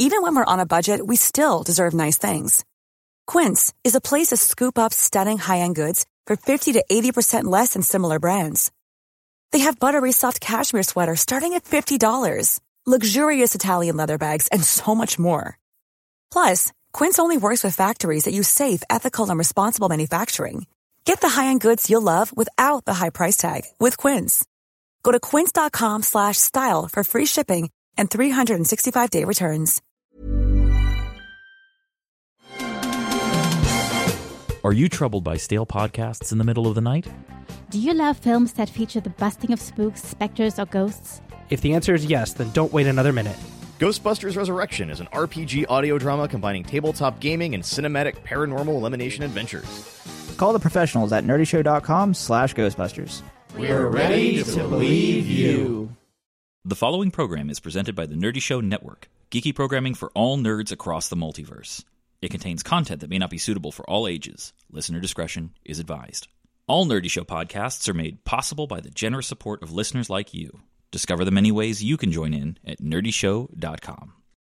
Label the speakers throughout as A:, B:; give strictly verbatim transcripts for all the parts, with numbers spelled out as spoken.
A: Even when we're on a budget, we still deserve nice things. Quince is a place to scoop up stunning high-end goods for fifty to eighty percent less than similar brands. They have buttery soft cashmere sweaters starting at fifty dollars, luxurious Italian leather bags, and so much more. Plus, Quince only works with factories that use safe, ethical, and responsible manufacturing. Get the high-end goods you'll love without the high price tag with Quince. Go to quince.com slash style for free shipping and three sixty-five day returns.
B: Are you troubled by stale podcasts in the middle of the night?
C: Do you love films that feature the busting of spooks, specters, or ghosts?
D: If the answer is yes, then don't wait another minute.
E: Ghostbusters Resurrection is an R P G audio drama combining tabletop gaming and cinematic paranormal elimination adventures.
F: Call the professionals at nerdyshow.com slash Ghostbusters.
G: We're ready to believe you.
B: The following program is presented by the Nerdy Show Network, geeky programming for all nerds across the multiverse. It contains content that may not be suitable for all ages. Listener discretion is advised. All Nerdy Show podcasts are made possible by the generous support of listeners like you. Discover the many ways you can join in at nerdy show dot com.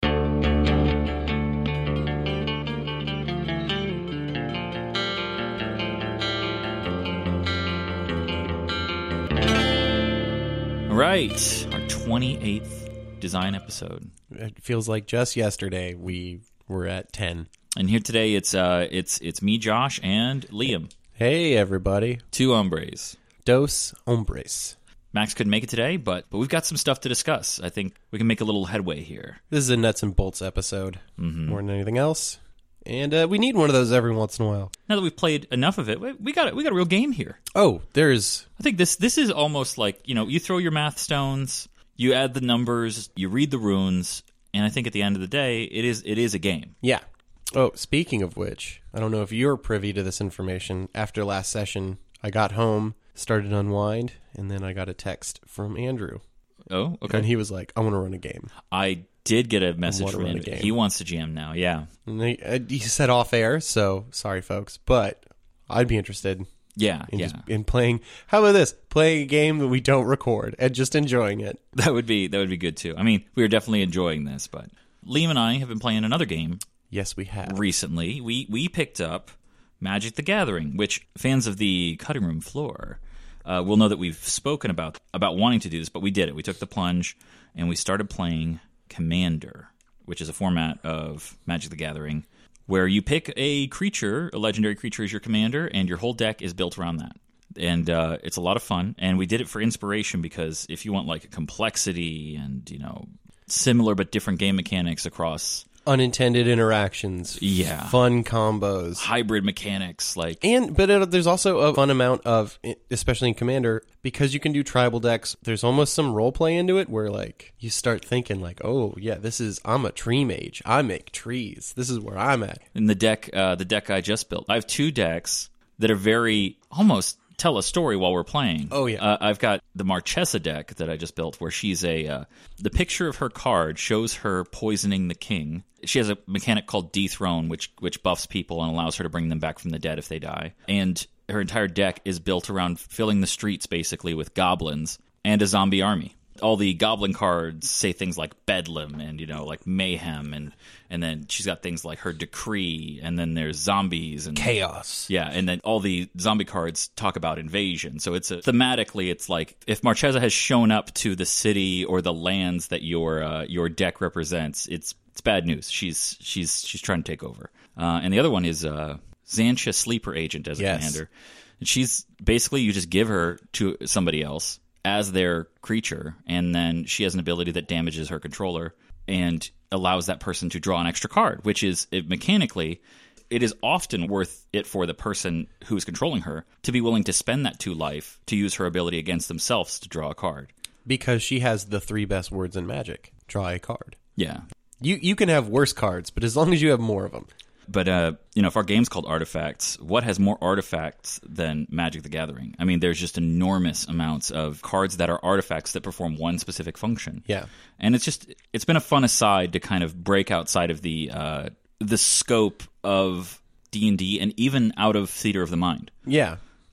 B: All right, our twenty-eighth design episode.
H: It feels like just yesterday we were at ten.
B: And here today it's uh it's it's me, Josh, and Liam.
H: Hey everybody.
B: Two hombres.
H: Dos hombres.
B: Max couldn't make it today, but but we've got some stuff to discuss. I think we can make a little headway here.
H: This is a nuts and bolts episode,
B: mm-hmm.
H: more than anything else. And uh, we need one of those every once in a while.
B: Now that we've played enough of it, we, we got we got a real game here.
H: Oh, there's...
B: I think this this is almost like, you know, you throw your math stones, you add the numbers, you read the runes, and I think at the end of the day, it is it is a game.
H: Yeah. Oh, speaking of which, I don't know if you're privy to this information. After last session, I got home, started to unwind, and then I got a text from Andrew.
B: Oh, okay.
H: And he was like, I want to run a game.
B: I did get a message from Andrew. He wants to jam now, yeah.
H: And he, uh, he said off air, so sorry, folks, but I'd be interested
B: yeah,
H: in,
B: yeah.
H: Just, in playing. How about this? Playing a game that we don't record and just enjoying it.
B: That would be that would be good, too. I mean, we are definitely enjoying this, but Liam and I have been playing another game.
H: Yes, we have.
B: Recently, we, we picked up Magic the Gathering, which fans of the cutting room floor uh, will know that we've spoken about about wanting to do this, but we did it. We took the plunge, and we started playing Commander, which is a format of Magic the Gathering, where you pick a creature, a legendary creature as your commander, and your whole deck is built around that. And uh, it's a lot of fun, and we did it for inspiration, because if you want like complexity and, you know, similar but different game mechanics across...
H: Unintended interactions,
B: yeah,
H: fun combos,
B: hybrid mechanics, like
H: and but it, there's also a fun amount of, especially in Commander, because you can do tribal decks. There's almost some role play into it where like you start thinking like, oh yeah, this is I'm a tree mage. I make trees. This is where I'm at.
B: In the deck, uh, the deck I just built, I have two decks that are very almost tell a story while we're playing.
H: Oh yeah,
B: uh, I've got the Marchesa deck that I just built, where she's a uh, the picture of her card shows her poisoning the king. She has a mechanic called Dethrone, which which buffs people and allows her to bring them back from the dead if they die. And her entire deck is built around filling the streets, basically, with goblins and a zombie army. All the goblin cards say things like Bedlam and, you know, like Mayhem, and and then she's got things like her Decree, and then there's zombies and
H: Chaos.
B: Yeah, and then all the zombie cards talk about invasion. So it's a, thematically, it's like if Marchesa has shown up to the city or the lands that your uh, your deck represents, it's it's bad news. She's she's she's trying to take over. Uh, and the other one is uh, Xantia Sleeper Agent as a
H: yes.
B: commander. And she's basically, you just give her to somebody else as their creature, and then she has an ability that damages her controller and allows that person to draw an extra card, which is, it, mechanically, it is often worth it for the person who is controlling her to be willing to spend that two life to use her ability against themselves to draw a card.
H: Because she has the three best words in Magic. Draw a card.
B: Yeah.
H: You you can have worse cards, but as long as you have more of them.
B: But, uh, you know, if our game's called Artifacts, what has more artifacts than Magic the Gathering? I mean, there's just enormous amounts of cards that are artifacts that perform one specific function.
H: Yeah.
B: And it's just, it's been a fun aside to kind of break outside of the uh, the scope of D and D and even out of Theater of the Mind.
H: Yeah.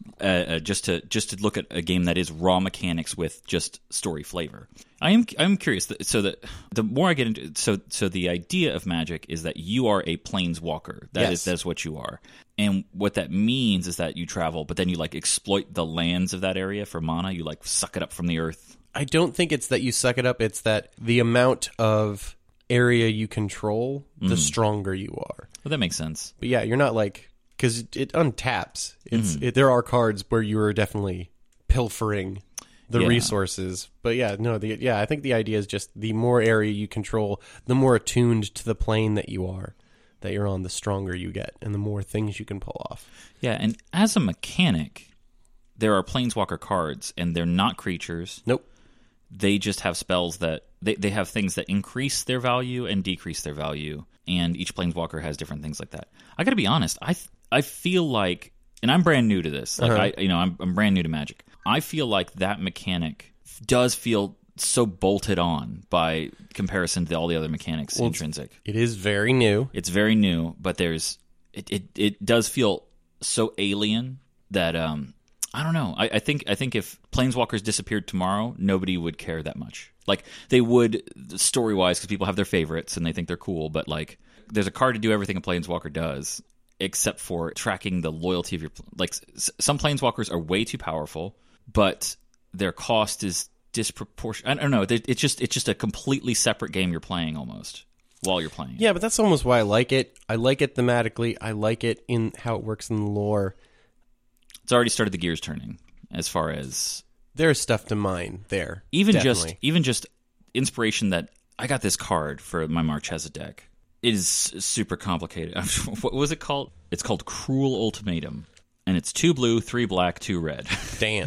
B: uh, uh, just to just to look at a game that is raw mechanics with just story flavor. I am I'm curious. That, so that the more I get into so so the idea of Magic is that you are a planeswalker. That
H: Yes.
B: is that's what you are, and what that means is that you travel, but then you like exploit the lands of that area for mana. You like suck it up from the earth.
H: I don't think it's that you suck it up. It's that the amount of area you control, the stronger you are.
B: Well, that makes sense.
H: But yeah, you're not like, because it, it untaps. It's
B: Mm-hmm.
H: it, there are cards where you are definitely pilfering the
B: Yeah.
H: resources. But yeah, no, the yeah, I think the idea is just the more area you control, the more attuned to the plane that you are, that you're on, the stronger you get, and the more things you can pull off.
B: Yeah, and as a mechanic, there are planeswalker cards, and they're not creatures.
H: Nope.
B: They just have spells that they, they have things that increase their value and decrease their value, and each planeswalker has different things like that. I got to be honest, I th- I feel like, and I'm brand new to this. Like
H: Uh-huh.
B: I you know I'm I'm brand new to Magic. I feel like that mechanic does feel so bolted on by comparison to all the other mechanics
H: Well,
B: intrinsic.
H: It is very new.
B: It's very new, but there's it it, it does feel so alien that um I don't know. I, I think I think if Planeswalkers disappeared tomorrow, nobody would care that much. Like they would story wise, because people have their favorites and they think they're cool. But like, there's a card to do everything a Planeswalker does, except for tracking the loyalty of your. Like s- some Planeswalkers are way too powerful, but their cost is disproportionate. I don't know. It's just it's just a completely separate game you're playing almost while you're playing.
H: Yeah, but that's almost why I like it. I like it thematically. I like it in how it works in the lore.
B: It's already started the gears turning as far as
H: There's stuff to mine there.
B: even
H: definitely.
B: just even just inspiration that I got this card for my Marchesa deck. It is super complicated. What was it called? It's called Cruel Ultimatum, and it's two blue, three black, two red.
H: Damn.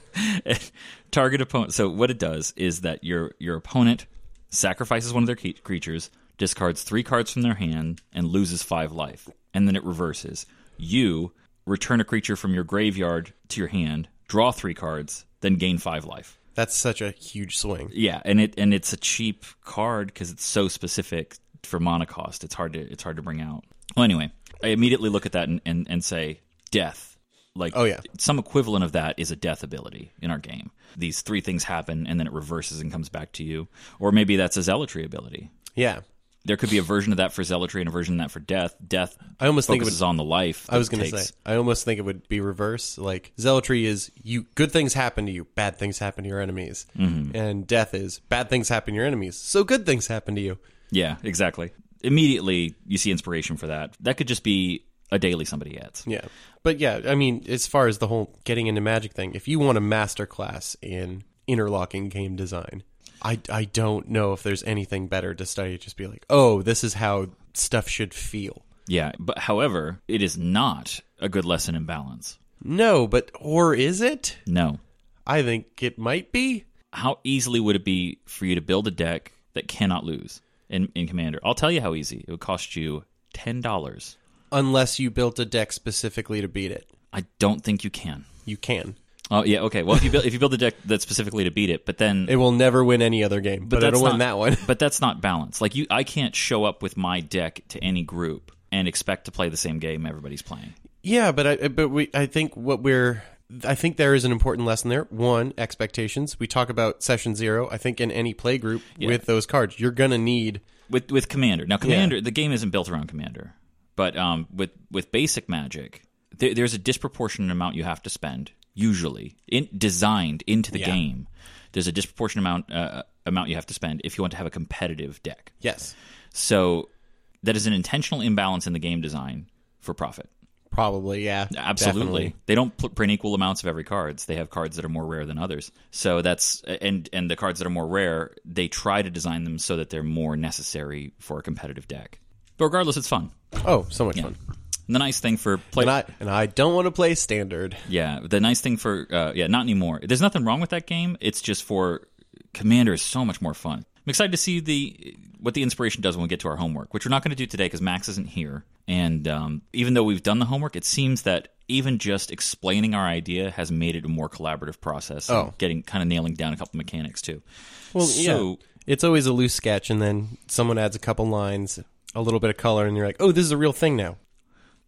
B: Target opponent. So what it does is that your your opponent sacrifices one of their ke- creatures, discards three cards from their hand, and loses five life. And then it reverses. You return a creature from your graveyard to your hand, draw three cards, then gain five life.
H: That's such a huge swing.
B: Yeah, and it and it's a cheap card because it's so specific for mana cost. It's hard to it's hard to bring out. Well, anyway, I immediately look at that and, and, and say death. Like,
H: Oh, yeah.
B: some equivalent of that is a death ability in our game. These three things happen and then it reverses and comes back to you, or maybe that's a zealotry ability.
H: Yeah.
B: There could be a version of that for zealotry and a version of that for death. Death
H: I almost think it
B: focuses
H: would-
B: on the life.
H: I was
B: going
H: going to say, I almost think it would be reverse. Like, zealotry is you good things happen to you, bad things happen to your enemies. Mm-hmm. And death is bad things happen to your enemies, so good things happen to you.
B: Yeah, exactly. Immediately, you see inspiration for that. That could just be a daily somebody adds.
H: Yeah. But yeah, I mean, as far as the whole getting into Magic thing, if you want a master class in interlocking game design, I, I don't know if there's anything better to study. Just be like, oh, this is how stuff should feel.
B: Yeah, but however, it is not a good lesson in balance.
H: No, but, or is it?
B: No.
H: I think it might be.
B: How easily would it be for you to build a deck that cannot lose in, in Commander? I'll tell you how easy. It would cost you ten dollars.
H: Unless you built a deck specifically to beat it.
B: I don't think you can.
H: You can.
B: Oh, yeah, okay. Well, if you build, if you build a deck that's specifically to beat it, but then...
H: It will never win any other game, but,
B: that's
H: it'll win
B: not-
H: that one.
B: But that's not balance. Like, you, I can't show up with my deck to any group and expect to play the same game everybody's playing.
H: Yeah, but I but we I think what we're I think there is an important lesson there. One, expectations. We talk about session zero. I think in any play group
B: Yeah.
H: with those cards, you're gonna need
B: With with Commander. Now, Commander, the game isn't built around Commander. But um, with, with basic Magic, there, there's a disproportionate amount you have to spend, usually, in, designed into the
H: Yeah.
B: game. There's a disproportionate amount uh, amount you have to spend if you want to have a competitive deck.
H: yes,
B: So that is an intentional imbalance in the game design for profit.
H: probably yeah,
B: Absolutely.
H: definitely.
B: They don't put, print equal amounts of every cards. They have cards that are more rare than others. So that's and and the cards that are more rare, they try to design them so that they're more necessary for a competitive deck. But regardless, it's fun.
H: Oh, so much
B: Yeah.
H: fun.
B: And the nice thing for play,
H: And I and I don't want to play standard.
B: yeah, the nice thing for uh, yeah, not anymore. There's nothing wrong with that game. It's just for Commander is so much more fun. I'm excited to see the what the inspiration does when we get to our homework, which we're not going to do today because Max isn't here. And um, even though we've done the homework, it seems that even just explaining our idea has made it a more collaborative process. and
H: Oh.
B: getting kind of nailing down a couple mechanics too.
H: Well,
B: so
H: yeah, it's always a loose sketch, and then someone adds a couple lines, a little bit of color, and you're like, oh, this is a real thing now.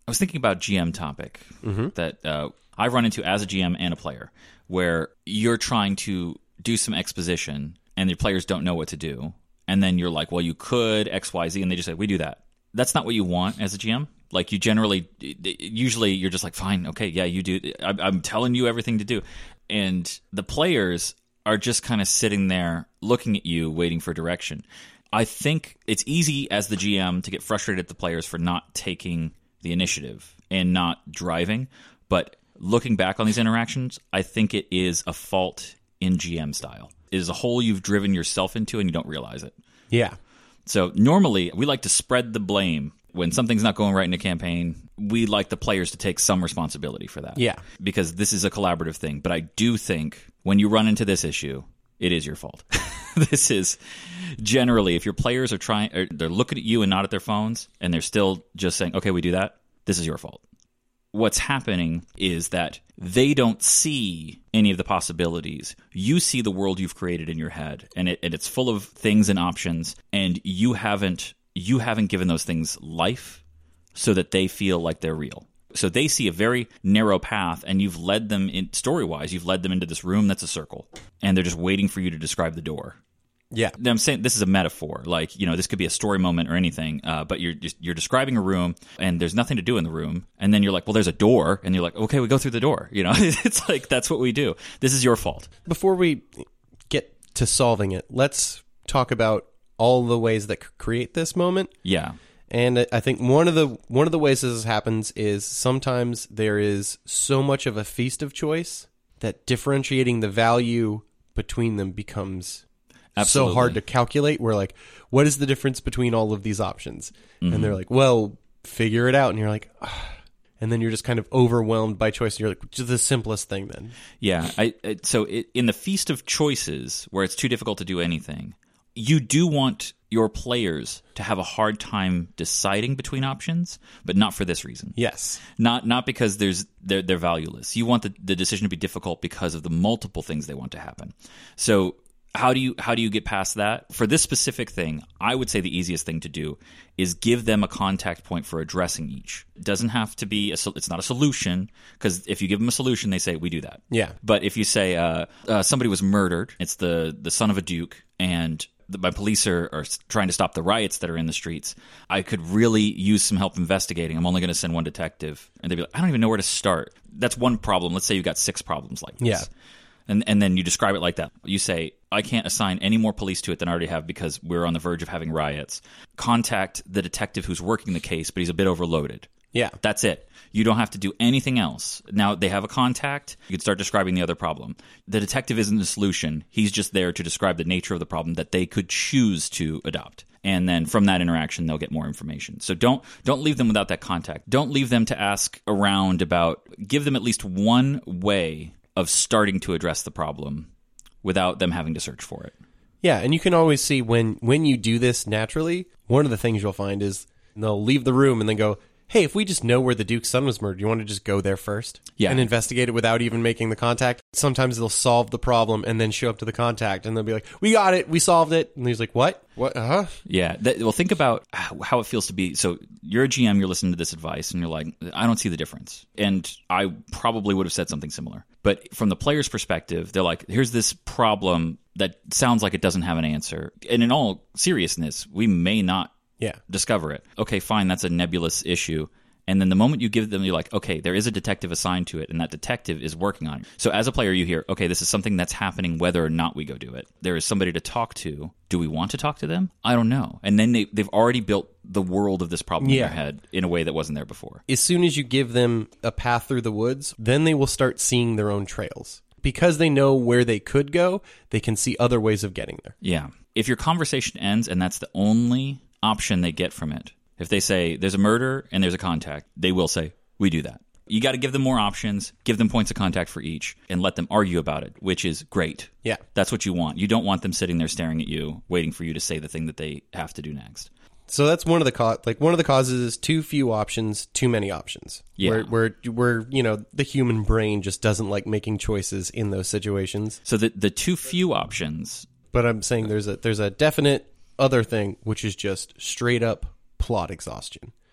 B: I was thinking about G M topic
H: Mm-hmm.
B: that uh, I've run into as a G M and a player, where you're trying to do some exposition and your players don't know what to do. And then you're like, well, you could X, Y, Z. And they just say, we do that. That's not what you want as a G M. Like you generally, usually you're just like, fine, okay, yeah, you do. I'm, I'm telling you everything to do. And the players are just kind of sitting there looking at you, waiting for direction. I think it's easy as the G M to get frustrated at the players for not taking the initiative and not driving. But looking back on these interactions, I think it is a fault in G M style. It is a hole you've driven yourself into and you don't realize it.
H: Yeah.
B: So normally we like to spread the blame. When something's not going right in a campaign, we like the players to take some responsibility for that.
H: Yeah.
B: Because this is a collaborative thing. But I do think when you run into this issue, it is your fault. This is generally, if your players are trying, or they're looking at you and not at their phones, and they're still just saying, okay, we do that, this is your fault. What's happening is that they don't see any of the possibilities. You see the world you've created in your head, and, it, and it's full of things and options, and you haven't you haven't given those things life so that they feel like they're real. So they see a very narrow path, and you've led them, in story-wise, you've led them into this room that's a circle, and they're just waiting for you to describe the door.
H: Yeah.
B: I'm saying this is a metaphor. Like, you know, this could be a story moment or anything, uh, but you're just, you're describing a room, and there's nothing to do in the room, and then you're like, well, there's a door, and you're like, okay, we go through the door. You know, it's like, that's what we do. This is your fault.
H: Before we get to solving it, let's talk about all the ways that create this moment.
B: Yeah.
H: And I think one of the one of the ways this happens is sometimes there is so much of a feast of choice that differentiating the value between them becomes
B: Absolutely.
H: so hard to calculate. We're like, what is the difference between all of these options?
B: Mm-hmm.
H: And they're like, well, figure it out. And you're like, ah. And then you're just kind of overwhelmed by choice. And you're like, just the simplest thing then.
B: Yeah. I, I, so it, in the feast of choices, where it's too difficult to do anything, you do want your players to have a hard time deciding between options, but not for this reason.
H: Yes.
B: Not not because there's they're, they're valueless. You want the, the decision to be difficult because of the multiple things they want to happen. So how do you how do you get past that? For this specific thing, I would say the easiest thing to do is give them a contact point for addressing each. It doesn't have to be a it's not a solution, because if you give them a solution, they say we do that.
H: Yeah.
B: But if you say uh, uh, somebody was murdered, it's the the son of a duke, and the, my police are, are trying to stop the riots that are in the streets, I could really use some help investigating. I'm only going to send one detective, and they'd be like, I don't even know where to start. That's one problem. Let's say you've got six problems like this.
H: Yeah.
B: And and then you describe it like that. You say, I can't assign any more police to it than I already have because we're on the verge of having riots. Contact the detective who's working the case, but he's a bit overloaded.
H: Yeah.
B: That's it. You don't have to do anything else. Now, they have a contact. You can start describing the other problem. The detective isn't the solution. He's just there to describe the nature of the problem that they could choose to adopt. And then from that interaction, they'll get more information. So don't don't leave them without that contact. Don't leave them to ask around about. Give them at least one way of starting to address the problem without them having to search for it.
H: Yeah, and you can always see when when you do this naturally, one of the things you'll find is they'll leave the room and then go, hey, if we just know where the Duke's son was murdered, you want to just go there first?
B: Yeah.
H: And investigate it without even making the contact? Sometimes they'll solve the problem and then show up to the contact, and they'll be like, we got it, we solved it. And he's like, what? What? Uh-huh.
B: Yeah. That, well, think about how it feels to be. So you're a G M, you're listening to this advice, and you're like, I don't see the difference. And I probably would have said something similar. But from the player's perspective, they're like, here's this problem that sounds like it doesn't have an answer. And in all seriousness, we may not
H: Yeah.
B: discover it. Okay, fine, that's a nebulous issue. And then the moment you give them, you're like, okay, there is a detective assigned to it, and that detective is working on it. So as a player, you hear, okay, this is something that's happening whether or not we go do it. There is somebody to talk to. Do we want to talk to them? I don't know. And then they, they've already built the world of this problem
H: Yeah.
B: in their head in a way that wasn't there before.
H: As soon as you give them a path through the woods, then they will start seeing their own trails. Because they know where they could go, they can see other ways of getting there.
B: Yeah. If your conversation ends and that's the only option they get from it, if they say there's a murder and there's a contact, they will say, we do that. You got to give them more options, give them points of contact for each, and let them argue about it, which is great.
H: Yeah.
B: That's what you want. You don't want them sitting there staring at you, waiting for you to say the thing that they have to do next.
H: So that's one of the co- like one of the causes is too few options, too many options.
B: Yeah.
H: Where, where where you know the human brain just doesn't like making choices in those situations.
B: So the the too few options.
H: But I'm saying there's a there's a definite other thing, which is just straight up plot exhaustion.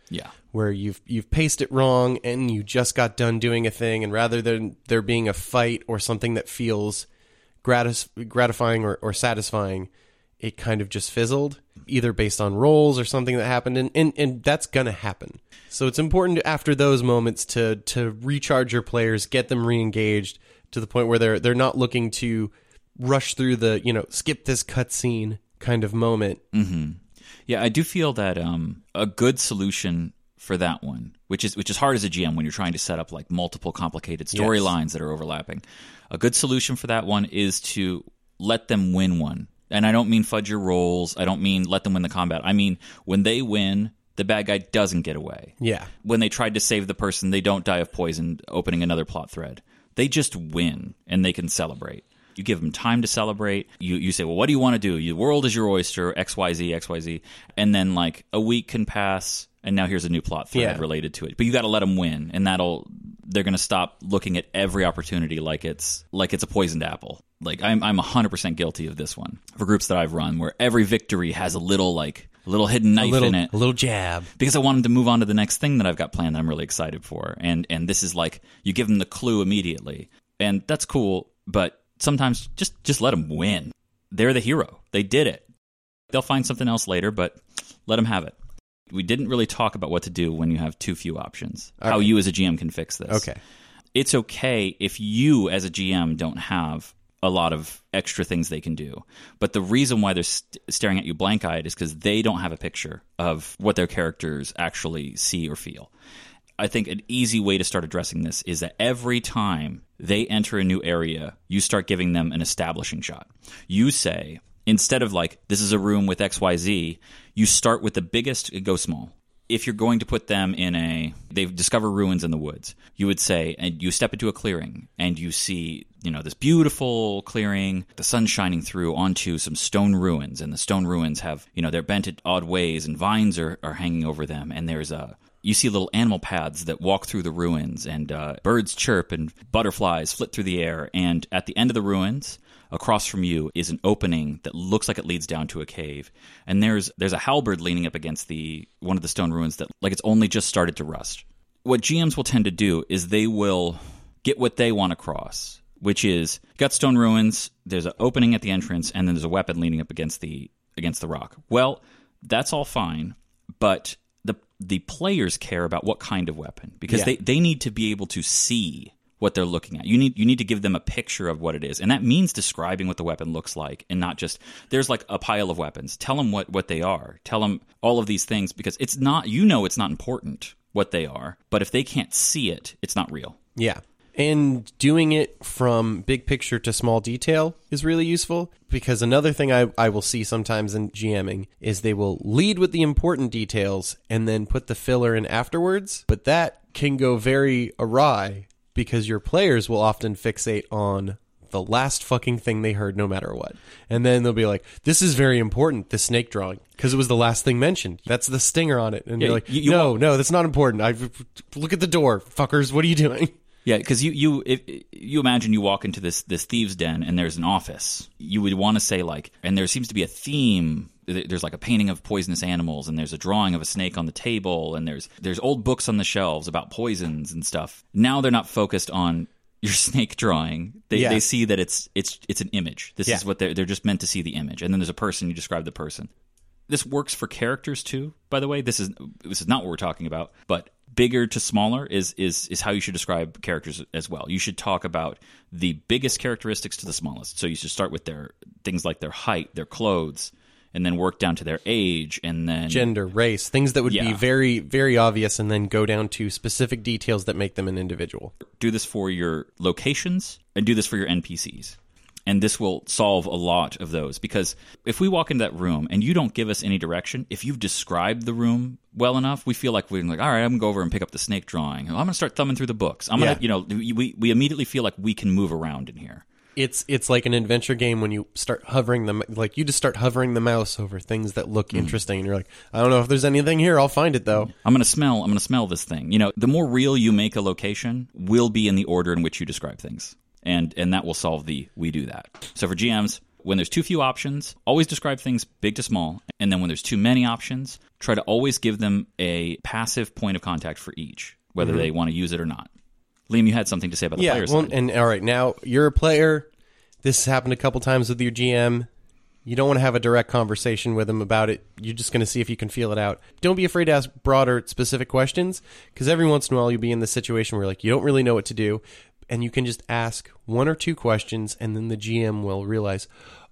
B: Yeah.
H: Where you've you've paced it wrong and you just got done doing a thing, and rather than there being a fight or something that feels gratis- gratifying or, or satisfying, it kind of just fizzled, either based on rolls or something that happened, and, and, and that's going to happen. So it's important to, after those moments to to recharge your players, get them re-engaged to the point where they're they're not looking to rush through the, you know, skip this cutscene kind of moment.
B: Mm-hmm. Yeah, I do feel that um, a good solution for that one, which is which is hard as a G M when you're trying to set up like multiple complicated storylines yes. that are overlapping. A good solution for that one is to let them win one. And I don't mean fudge your rolls. I don't mean let them win the combat. I mean when they win, the bad guy doesn't get away.
H: Yeah.
B: When they tried to save the person, they don't die of poison opening another plot thread. They just win, and they can celebrate. You give them time to celebrate. You you say, well, what do you want to do? The world is your oyster, X Y Z, X Y Z. And then like a week can pass, and now here's a new plot thread
H: yeah.
B: related to it. But you got to let them win, and that'll they're going to stop looking at every opportunity like it's like it's a poisoned apple. Like I'm I'm one hundred percent guilty of this one for groups that I've run, where every victory has a little like a little hidden knife
H: a little,
B: in it,
H: a little jab,
B: because I wanted to move on to the next thing that I've got planned that I'm really excited for. And and this is like you give them the clue immediately, and that's cool. But sometimes just just let them win. They're the hero. They did it. They'll find something else later, but let them have it. We didn't really talk about what to do when you have too few options.
H: All
B: how
H: right.
B: you as a G M can fix this.
H: Okay.
B: It's okay if you as a G M don't have a lot of extra things they can do. But the reason why they're st- staring at you blank-eyed is because they don't have a picture of what their characters actually see or feel. I think an easy way to start addressing this is that every time they enter a new area, you start giving them an establishing shot. You say, instead of like, this is a room with X Y Z, you start with the biggest and go small. If you're going to put them in a, they've discovered ruins in the woods, you would say, and you step into a clearing and you see, you know, this beautiful clearing, the sun shining through onto some stone ruins, and the stone ruins have, you know, they're bent at odd ways, and vines are, are hanging over them, and there's a, you see little animal paths that walk through the ruins, and uh, birds chirp and butterflies flit through the air, and at the end of the ruins, across from you is an opening that looks like it leads down to a cave. And there's there's a halberd leaning up against the one of the stone ruins that like it's only just started to rust. What G Ms will tend to do is they will get what they want across, which is got stone ruins, there's an opening at the entrance, and then there's a weapon leaning up against the against the rock. Well, that's all fine, but the the players care about what kind of weapon, because
H: yeah.
B: they, they need to be able to see what they're looking at. You need you need to give them a picture of what it is. And that means describing what the weapon looks like, and not just, there's like a pile of weapons. Tell them what, what they are. Tell them all of these things, because it's not, you know it's not important what they are, but if they can't see it, it's not real.
H: Yeah. And doing it from big picture to small detail is really useful, because another thing I, I will see sometimes in GMing is they will lead with the important details and then put the filler in afterwards. But that can go very awry, because your players will often fixate on the last fucking thing they heard no matter what. And then they'll be like, this is very important, the snake drawing, because it was the last thing mentioned. That's the stinger on it. And
B: yeah,
H: you're like,
B: you, you
H: no,
B: walk-
H: no, that's not important. I Look at the door, fuckers. What are you doing?
B: Yeah, because you you if you imagine you walk into this this thieves' den and there's an office, you would want to say like, and there seems to be a theme. There's like a painting of poisonous animals, and there's a drawing of a snake on the table, and there's there's old books on the shelves about poisons and stuff. Now they're not focused on your snake drawing. They
H: yeah.
B: they see that it's it's it's an image. This
H: yeah.
B: is what they're they're just meant to see, the image. And then there's a person, you describe the person. This works for characters too, by the way. This is this is not what we're talking about, but bigger to smaller is is is how you should describe characters as well. You should talk about the biggest characteristics to the smallest. So you should start with their things like their height, their clothes, and then work down to their age, and then
H: gender, race, things that would
B: yeah.
H: be very, very obvious, and then go down to specific details that make them an individual.
B: Do this for your locations, and do this for your N P Cs. And this will solve a lot of those, because if we walk into that room and you don't give us any direction, if you've described the room well enough, we feel like we're like, all right, I'm going to go over and pick up the snake drawing. I'm going to start thumbing through the books. I'm
H: yeah.
B: going to, you know, we, we immediately feel like we can move around in here.
H: It's it's like an adventure game when you start hovering the like you just start hovering the mouse over things that look mm. interesting, and you're like, I don't know if there's anything here. I'll find it though.
B: I'm gonna smell. I'm gonna smell this thing. You know, the more real you make a location, will be in the order in which you describe things, and and that will solve the we do that. So for G Ms, When there's too few options, always describe things big to small. And then when there's too many options, try to always give them a passive point of contact for each, whether mm-hmm. they want to use it or not. Liam, you had something to say about the
H: yeah,
B: player
H: well,
B: side.
H: And all right, now you're a player. This has happened a couple times with your G M. You don't want to have a direct conversation with him about it. You're just going to see if you can feel it out. Don't be afraid to ask broader, specific questions, because every once in a while you'll be in this situation where like you don't really know what to do, and you can just ask one or two questions, and then the G M will realize,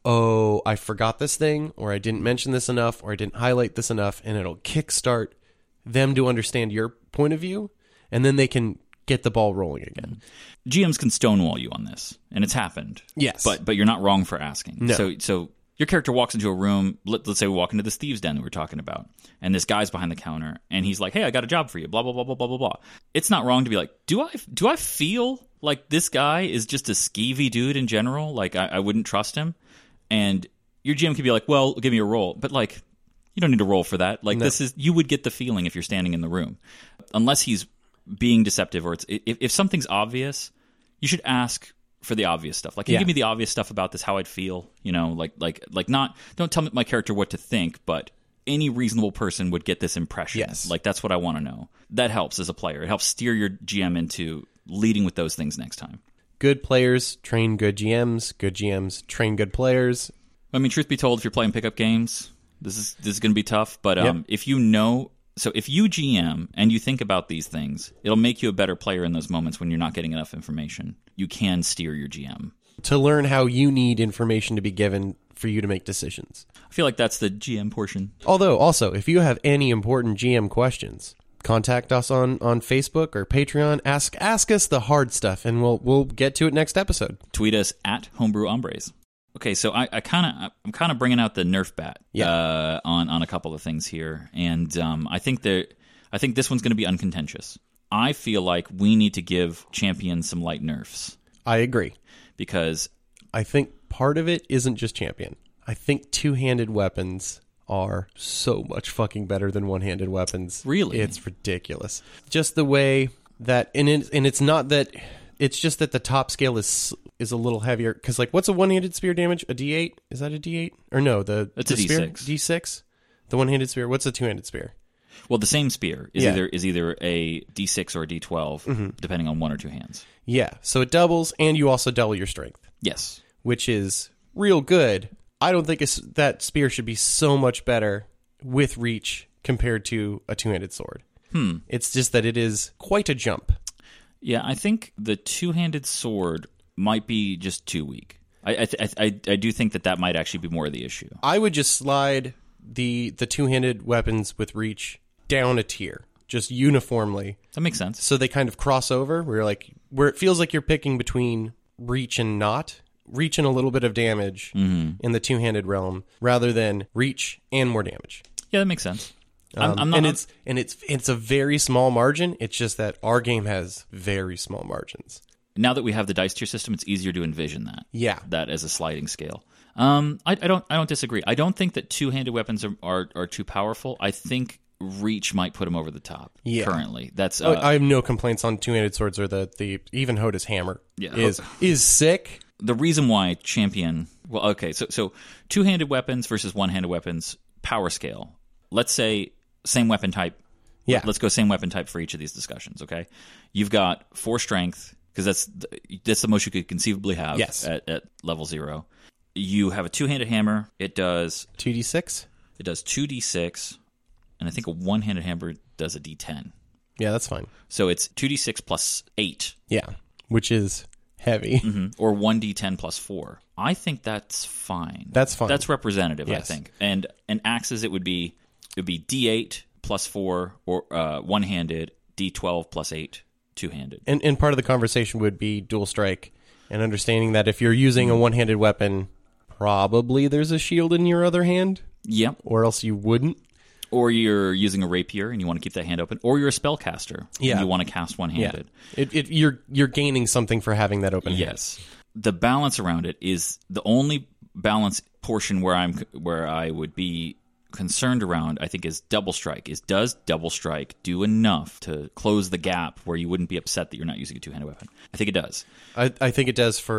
H: oh, I forgot this thing, or I didn't mention this enough, or I didn't highlight this enough, and it'll kickstart them to understand your point of view, and then they can get the ball rolling again.
B: G Ms can stonewall you on this, and it's happened.
H: Yes.
B: But but you're not wrong for asking.
H: No.
B: So so your character walks into a room, let, let's say we walk into this thieves' den that we were talking about, and this guy's behind the counter, and he's like, hey, I got a job for you, blah, blah, blah, blah, blah, blah, blah. It's not wrong to be like, do I do I feel like this guy is just a skeevy dude in general? Like, I, I wouldn't trust him? And your G M could be like, well, give me a roll. But, like, you don't need to roll for that. Like, no. this is, you would get the feeling if you're standing in the room. Unless he's being deceptive or it's, if, if something's obvious, you should ask for the obvious stuff. Like, can
H: yeah.
B: you give me the obvious stuff about this, how I'd feel? You know, like, like, like not, don't tell my character what to think, but any reasonable person would get this impression.
H: Yes.
B: Like, that's what I want to know. That helps as a player. It helps steer your G M into leading with those things next time.
H: Good players train good G Ms. Good G Ms train good players.
B: I mean, truth be told, if you're playing pickup games, this is this is going to be tough. But um,
H: yep.
B: if you know, so if you G M and you think about these things, it'll make you a better player in those moments when you're not getting enough information. You can steer your G M.
H: To learn how you need information to be given for you to make decisions.
B: I feel like that's the G M portion.
H: Although, also, if you have any important G M questions, contact us on, on Facebook or Patreon. Ask ask us the hard stuff, and we'll we'll get to it next episode.
B: Tweet us at Homebrew Hombres. Okay, so I, I kind of I'm kind of bringing out the Nerf bat
H: yeah.
B: uh, on on a couple of things here, and um, I think that I think this one's going to be uncontentious. I feel like we need to give champions some light nerfs.
H: I agree,
B: because
H: I think part of it isn't just champion. I think two-handed weapons are so much fucking better than one-handed weapons.
B: Really?
H: It's ridiculous. Just the way that, and, it, and it's not that, it's just that the top scale is is a little heavier. Because, like, what's a one-handed spear damage? A D eight? Is that a D eight? Or no, the,
B: it's
H: the
B: a D six.
H: Spear? D six? The one-handed spear. What's a two-handed spear?
B: Well, the same spear is
H: yeah.
B: either is either a D six or a D twelve, mm-hmm. depending on one or two hands.
H: Yeah, so it doubles, and you also double your strength.
B: Yes.
H: Which is real good. I don't think it's, that spear should be so much better with reach compared to a two-handed sword.
B: Hmm.
H: It's just that it is quite a jump.
B: Yeah, I think the two-handed sword might be just too weak. I I, th- I I do think that that might actually be more of the issue.
H: I would just slide the the two-handed weapons with reach down a tier, just uniformly.
B: That makes sense.
H: So they kind of cross over, where you're like, where it feels like you're picking between reach and not. Reach and a little bit of damage
B: mm-hmm.
H: in the two-handed realm, rather than reach and more damage.
B: Yeah, that makes sense.
H: Um,
B: I'm, I'm not,
H: and it's and it's it's a very small margin. It's just that our game has very small margins.
B: Now that we have the dice tier system, it's easier to envision that.
H: Yeah,
B: that as a sliding scale. Um, I, I don't I don't disagree. I don't think that two-handed weapons are, are, are too powerful. I think reach might put them over the top. Yeah. Currently, that's. Uh,
H: I have no complaints on two-handed swords or the the even Hoda's hammer.
B: Yeah.
H: is is sick.
B: The reason why champion, well, okay, so so two-handed weapons versus one-handed weapons, power scale. Let's say same weapon type.
H: Yeah.
B: Let's go same weapon type for each of these discussions, okay? You've got four strength, because that's, the, that's the most you could conceivably have
H: yes.
B: at, at level zero. You have a two-handed hammer. It does...
H: two d six?
B: It does two d six, and I think a one-handed hammer does a d ten.
H: Yeah, that's fine.
B: So it's two d six plus eight.
H: Yeah, which is... heavy.
B: Mm-hmm. Or one d ten plus four. I think that's fine.
H: That's fine.
B: That's representative,
H: yes.
B: I think. And and axes, it would be it would be d eight plus four, or uh, one-handed, d twelve plus eight, two-handed.
H: And, and part of the conversation would be dual strike, and understanding that if you're using a one-handed weapon, probably there's a shield in your other hand.
B: Yep.
H: Or else you wouldn't.
B: Or you're using a rapier and you want to keep that hand open. Or you're a spellcaster
H: yeah.
B: and you want to cast one-handed.
H: Yeah. It, it, you're you're gaining something for having that open hand.
B: Yes. The balance around it is the only balance portion where I'm where I would be concerned around, I think, is double strike. Is does double strike do enough to close the gap where you wouldn't be upset that you're not using a two-handed weapon? I think it does.
H: I, I think it does for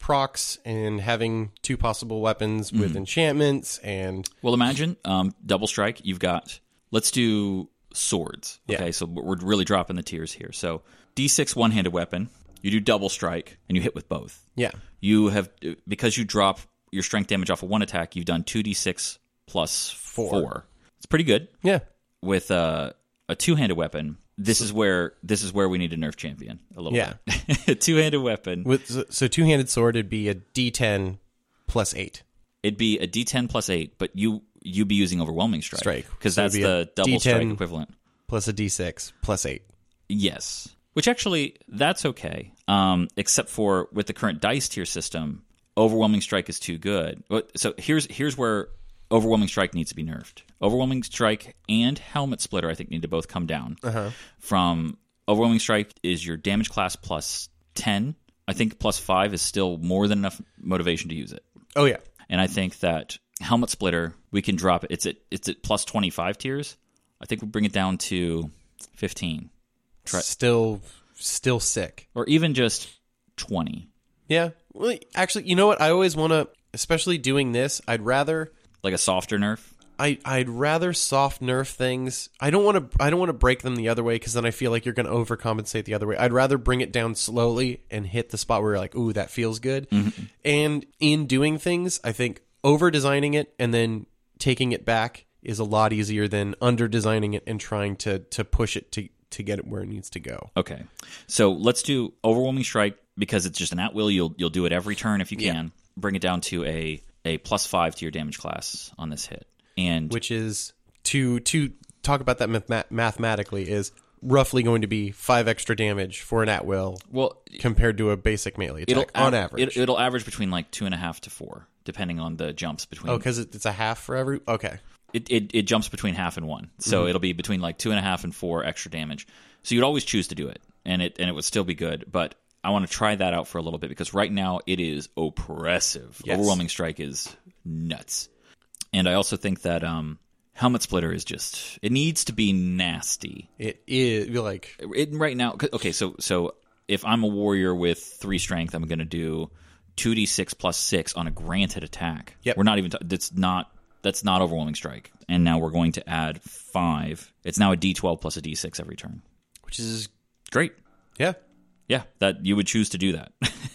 H: procs and having two possible weapons with
B: Mm-hmm.
H: enchantments and
B: Well, imagine um, double strike. You've got, let's do swords. Okay,
H: Yeah.
B: so we're really dropping the tiers here. So D six one-handed weapon, you do double strike, and you hit with both.
H: yeah,
B: You have, because you drop your strength damage off of one attack, you've done two d six plus four.
H: Four.
B: It's pretty good.
H: yeah.
B: With uh, a two-handed weapon, this is where this is where we need to nerf champion a little
H: Yeah.
B: bit. A two-handed weapon,
H: With so, so two-handed sword, it'd be a D ten plus eight.
B: it'd be a D ten plus eight, but you you'd be using overwhelming strike
H: Strike.
B: because
H: So
B: that's
H: it'd be a
B: the double
H: D ten
B: strike equivalent.
H: Plus a D six plus eight.
B: Yes. Which actually, that's okay. Um, except for with the current dice tier system, overwhelming strike is too good. But- So here's here's where overwhelming strike needs to be nerfed. Overwhelming strike and helmet splitter, I think, need to both come down.
H: Uh-huh.
B: From overwhelming strike is your damage class plus ten. I think plus five is still more than enough motivation to use it.
H: Oh yeah.
B: And I think that helmet splitter, we can drop it. It's at it's at plus twenty-five tiers. I think we bring it down to fifteen. Try-
H: Still, still sick.
B: Or even just twenty.
H: Yeah. Well, actually, you know what? I always want to, especially doing this, I'd rather,
B: Like a softer nerf.
H: I, I'd rather soft nerf things. I don't want to, I don't want to break them the other way because then I feel like you're going to overcompensate the other way. I'd rather bring it down slowly and hit the spot where you're like, ooh, that feels good.
B: Mm-hmm.
H: And in doing things, I think over designing it and then taking it back is a lot easier than under designing it and trying to to push it to to get it where it needs to go.
B: Okay. So let's do overwhelming strike because it's just an at will. You'll you'll do it every turn if you
H: Yeah.
B: can. Bring it down to a, a plus five to your damage class on this hit. And
H: Which is to to talk about that math- mathematically is roughly going to be five extra damage for an at will
B: well,
H: compared to a basic melee attack
B: it'll
H: on
B: av-
H: average.
B: It, it'll average between like two and a half to four, depending on the jumps between.
H: oh, because it's a half for every. Okay.
B: It, it it jumps between half and one, so
H: Mm-hmm.
B: it'll be between like two and a half and four extra damage. So you'd always choose to do it, and it and it would still be good. But I want to try that out for a little bit because right now it is oppressive.
H: Yes.
B: Overwhelming strike is nuts, and I also think that um, helmet splitter is just it needs to be nasty.
H: It is you're like
B: It, right now, 'cause- okay, so so if I'm a warrior with three strength, I'm going to do two d six plus six on a granted attack.
H: Yep.
B: We're not even. T- that's not. That's not overwhelming strike. And now we're going to add five. It's now a d twelve plus a d six every turn.
H: which is
B: Great.
H: yeah,
B: Yeah, that you would choose to do that.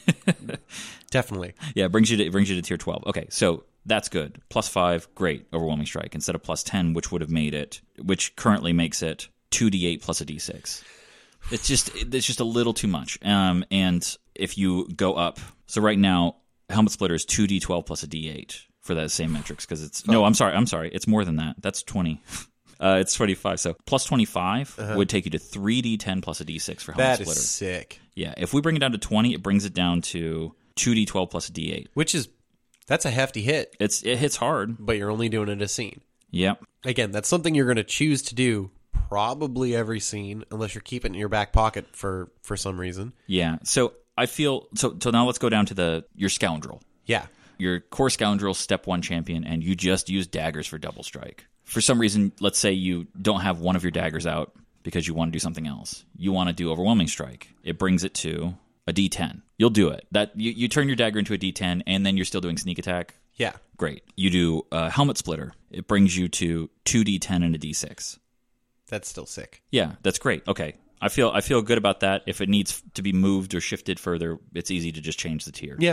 H: definitely.
B: Yeah, it brings you to it brings you to tier twelve. Okay, so that's good. Plus five, great. Overwhelming strike instead of plus ten, which would have made it, which currently makes it two d eight plus a d six. It's just it's just a little too much. Um, and if you go up, so right now helmet splitter is two d twelve plus a d eight for that same metrics because it's no, I'm sorry, I'm sorry, it's more than that. That's twenty. Uh, it's twenty-five. So plus twenty-five
H: Uh-huh.
B: would take you to three d ten plus a d six for helmet
H: That
B: splitter.
H: is sick.
B: Yeah, if we bring it down to twenty, it brings it down to two d twelve plus a d eight.
H: Which is that's a hefty hit,
B: It's it hits hard.
H: but you're only doing it a scene.
B: Yep.
H: Again, that's something you're going to choose to do probably every scene, unless you're keeping it in your back pocket for for some reason.
B: Yeah. So I feel so. So now let's go down to the your scoundrel.
H: Yeah,
B: Your core scoundrel, step one champion, and you just use daggers for double strike. For some reason, let's say you don't have one of your daggers out because you want to do something else. You want to do overwhelming strike. It brings it to a d ten. You'll do it. That you, you turn your dagger into a d ten, and then you're still doing sneak attack.
H: yeah.
B: Great. You do uh, helmet splitter. It brings you to two d ten and a d six.
H: That's still sick.
B: Yeah, that's great. Okay. I feel I feel good about that. If it needs to be moved or shifted further, it's easy to just change the tier.
H: Yeah.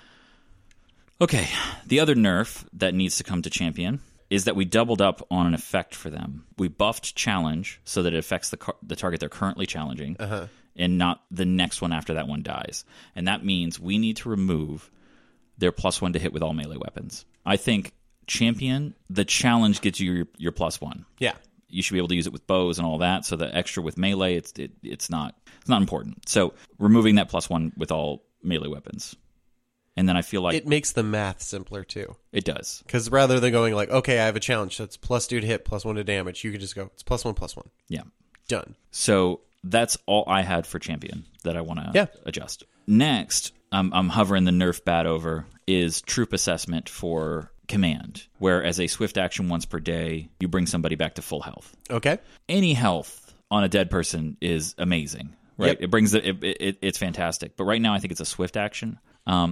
B: Okay. The other nerf that needs to come to champion is that we doubled up on an effect for them. We buffed challenge so that it affects the car- the target they're currently challenging,
H: Uh-huh.
B: and not the next one after that one dies. And that means we need to remove their plus one to hit with all melee weapons. I think champion, the challenge gets you your, your plus one.
H: Yeah.
B: You should be able to use it with bows and all that. So the extra with melee, it's it, it's not it's not important. So removing that plus one with all melee weapons, and then I feel like
H: It
B: it,
H: makes the math simpler too.
B: does.
H: Because rather than going like, okay, I have a challenge that's plus two to hit, plus one to damage, you could just go, it's plus one, plus one.
B: Yeah.
H: Done.
B: So that's all I had for champion that I want to
H: Yeah.
B: adjust. Next, I'm, I'm hovering the nerf bat over is troop assessment for command, where as a swift action once per day, you bring somebody back to full health.
H: Okay.
B: Any health on a dead person is amazing, right?
H: Yep.
B: It brings the, it, it, it's fantastic. But right now, I think it's a swift action. Um,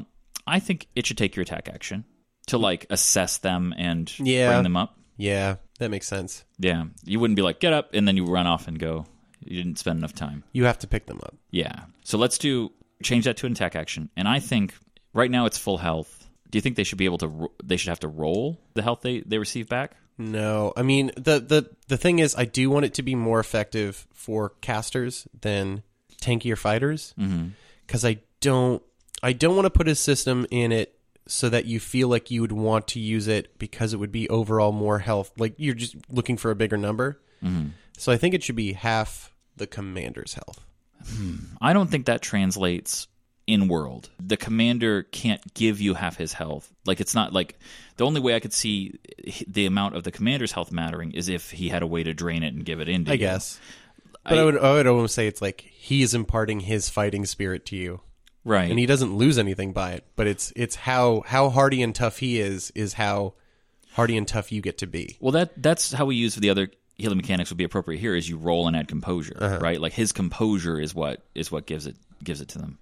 B: I think it should take your attack action to like assess them and
H: Yeah.
B: bring them up.
H: Yeah, that makes sense.
B: Yeah, you wouldn't be like get up and then you run off and go. You didn't spend enough time.
H: You have to pick them up.
B: Yeah. So let's do change that to an attack action. And I think right now it's full health. Do you think they should be able to? ro- They should have to roll the health they, they receive back?
H: No, I mean the, the the thing is, I do want it to be more effective for casters than tankier fighters, because I don't I don't want to put a system in it so that you feel like you would want to use it because it would be overall more health. Like you're just looking for a bigger number.
B: Mm-hmm.
H: So I think it should be half the commander's health.
B: I don't think that translates in world. The commander can't give you half his health. Like it's not like the only way I could see the amount of the commander's health mattering is if he had a way to drain it and give it into
H: I
B: you.
H: guess. But I, I would I would almost say it's like he is imparting his fighting spirit to you.
B: Right.
H: And he doesn't lose anything by it, but it's it's how how hardy and tough he is is how hardy and tough you get to be.
B: Well, that that's how we use the other healing mechanics would be appropriate here is you roll and add composure,
H: Uh-huh.
B: right? Like his composure is what is what gives it gives it to them.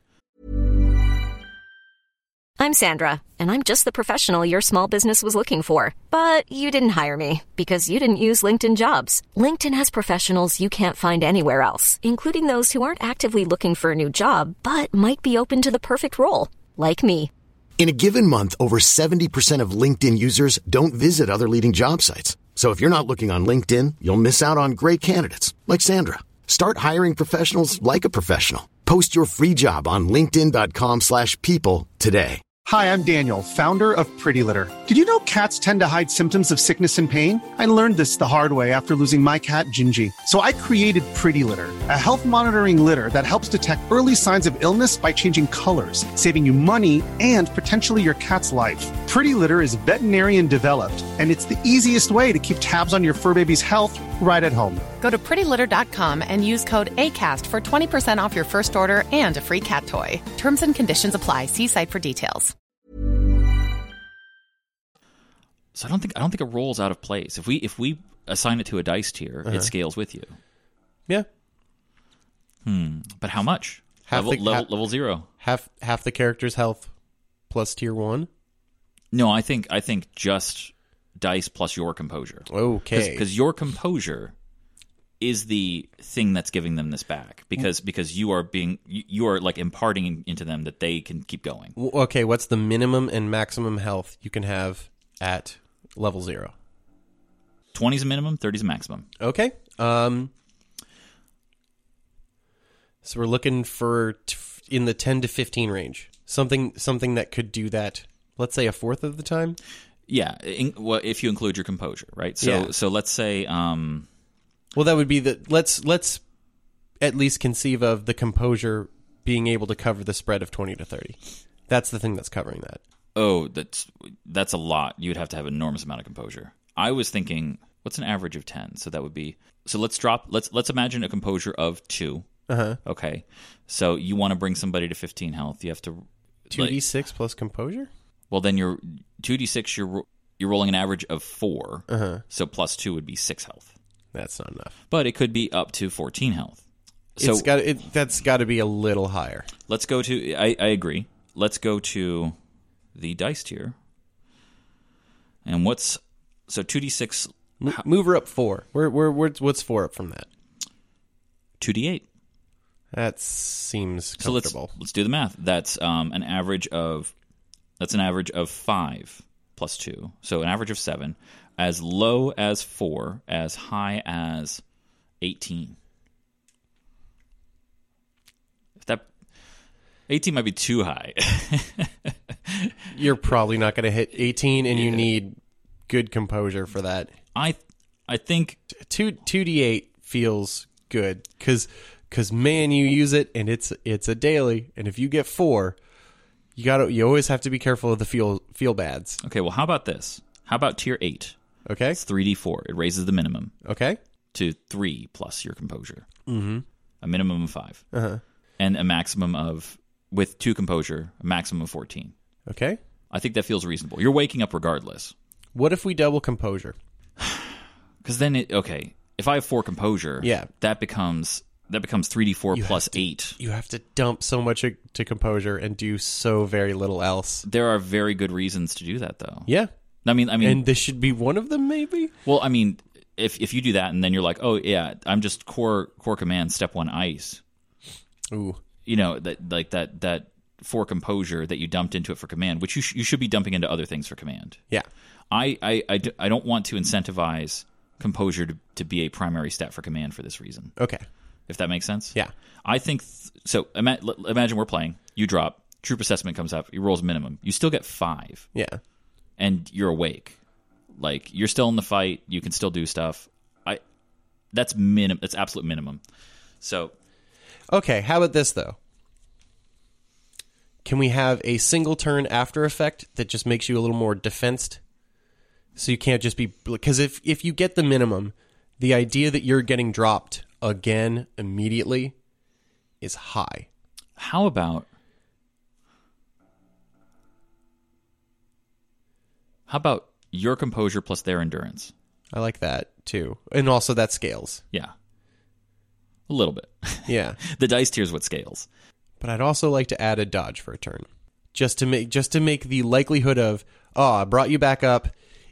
I: I'm Sandra, and I'm just the professional your small business was looking for. But you didn't hire me because you didn't use LinkedIn Jobs. LinkedIn has professionals you can't find anywhere else, including those who aren't actively looking for a new job, but might be open to the perfect role, like me.
J: In a given month, over seventy percent of LinkedIn users don't visit other leading job sites. So if you're not looking on LinkedIn, you'll miss out on great candidates like Sandra. Start hiring professionals like a professional. Post your free job on linkedin dot com slash people today.
K: Hi, I'm Daniel, founder of Pretty Litter. Did you know cats tend to hide symptoms of sickness and pain? I learned this the hard way after losing my cat, Gingy. So I created Pretty Litter, a health monitoring litter that helps detect early signs of illness by changing colors, saving you money and potentially your cat's life. Pretty Litter is veterinarian developed, and it's the easiest way to keep tabs on your fur baby's health right at home.
L: Go to pretty litter dot com and use code ACAST for twenty percent off your first order and a free cat toy. Terms and conditions apply. See site for details.
B: So I don't think I don't think it rolls out of place. If we if we assign it to a dice tier,
H: Uh-huh.
B: it scales with you.
H: Yeah.
B: Hmm. But how much?
H: Half
B: level,
H: the-
B: level,
H: half-
B: level zero.
H: Half half the character's health plus tier one.
B: No, I think I think just dice plus your composure.
H: Okay.
B: Because your composure is the thing that's giving them this back. Because because you are being you, you are like imparting into them that they can keep going.
H: W- Okay, what's the minimum and maximum health you can have at level zero?
B: twenty is a minimum, thirty is a maximum.
H: Okay. Um. So we're looking for t- in the ten to fifteen range. Something something that could do that. Let's say a fourth of the time.
B: Yeah, in, well, if you include your composure, right? So
H: Yeah.
B: so let's say um
H: Well, that would be the let's let's at least conceive of the composure being able to cover the spread of twenty to thirty. That's the thing that's covering that.
B: oh, that's that's a lot. You'd have to have an enormous amount of composure. I was thinking what's an average of ten? So that would be so let's drop let's let's imagine a composure of two.
H: Uh-huh.
B: Okay. So you want to bring somebody to fifteen health. You have to
H: two d six plus composure?
B: Well, then you're two d six you're ro- you're rolling an average of four.
H: Uh-huh.
B: So plus two would be six health.
H: That's not enough.
B: But it could be up to fourteen health. So
H: it's got it, that's got to be a little higher.
B: Let's go to I, I agree. Let's go to the dice tier. And what's so two d six
H: M- move her up four. Where where where's, what's four up from that?
B: two d eight.
H: That seems
B: So let's
H: comfortable.
B: let's do the math. That's um, an average of that's an average of five plus two, so an average of seven. As low as four, as high as eighteen. If that eighteen might be too high.
H: You're probably not going to hit eighteen, and you need good composure for that.
B: I I think
H: two two d eight feels good because. Because man, you use it and it's it's a daily, and if you get four, you got to you always have to be careful of the feel feel bads.
B: Okay, well, how about this? How about tier eight?
H: Okay,
B: it's three d four. It raises the minimum.
H: Okay,
B: to three plus your composure.
H: Mm-hmm.
B: A minimum of five,
H: uh-huh.
B: and a maximum of with two composure, a maximum of fourteen.
H: Okay,
B: I think that feels reasonable. You're waking up regardless.
H: What if we double composure?
B: Because then it okay. If I have four composure,
H: yeah,
B: that becomes That becomes three d four
H: You
B: plus
H: have to-
B: eight.
H: You have to dump so much to composure and do so very little else.
B: There are very good reasons to do that, though.
H: Yeah.
B: I mean, I mean,
H: and this should be one of them, maybe.
B: Well, I mean, if if you do that and then you're like, oh yeah, I'm just core core command step one ice.
H: Ooh,
B: you know that like that that for composure that you dumped into it for command, which you sh- you should be dumping into other things for command.
H: Yeah,
B: I I, I, d- I don't want to incentivize composure to, to be a primary stat for command for this reason.
H: Okay,
B: if that makes sense.
H: Yeah,
B: I think th- so. Ima- imagine we're playing. You drop troop assessment comes up. He rolls minimum. You still get five.
H: Yeah,
B: and you're awake. Like you're still in the fight. You can still do stuff. I that's minimum. That's absolute minimum. So.
H: Okay, how about this, though? Can we have a single turn after effect that just makes you a little more defensed? So you can't just be... Because if, if you get the minimum, the idea that you're getting dropped again immediately is high.
B: How about... How about your composure plus their endurance?
H: I like that, too. And also that scales.
B: Yeah. A little bit.
H: Yeah.
B: The dice tier is what scales.
H: But I'd also like to add a dodge for a turn. Just to make just to make the likelihood of, oh, I brought you back up.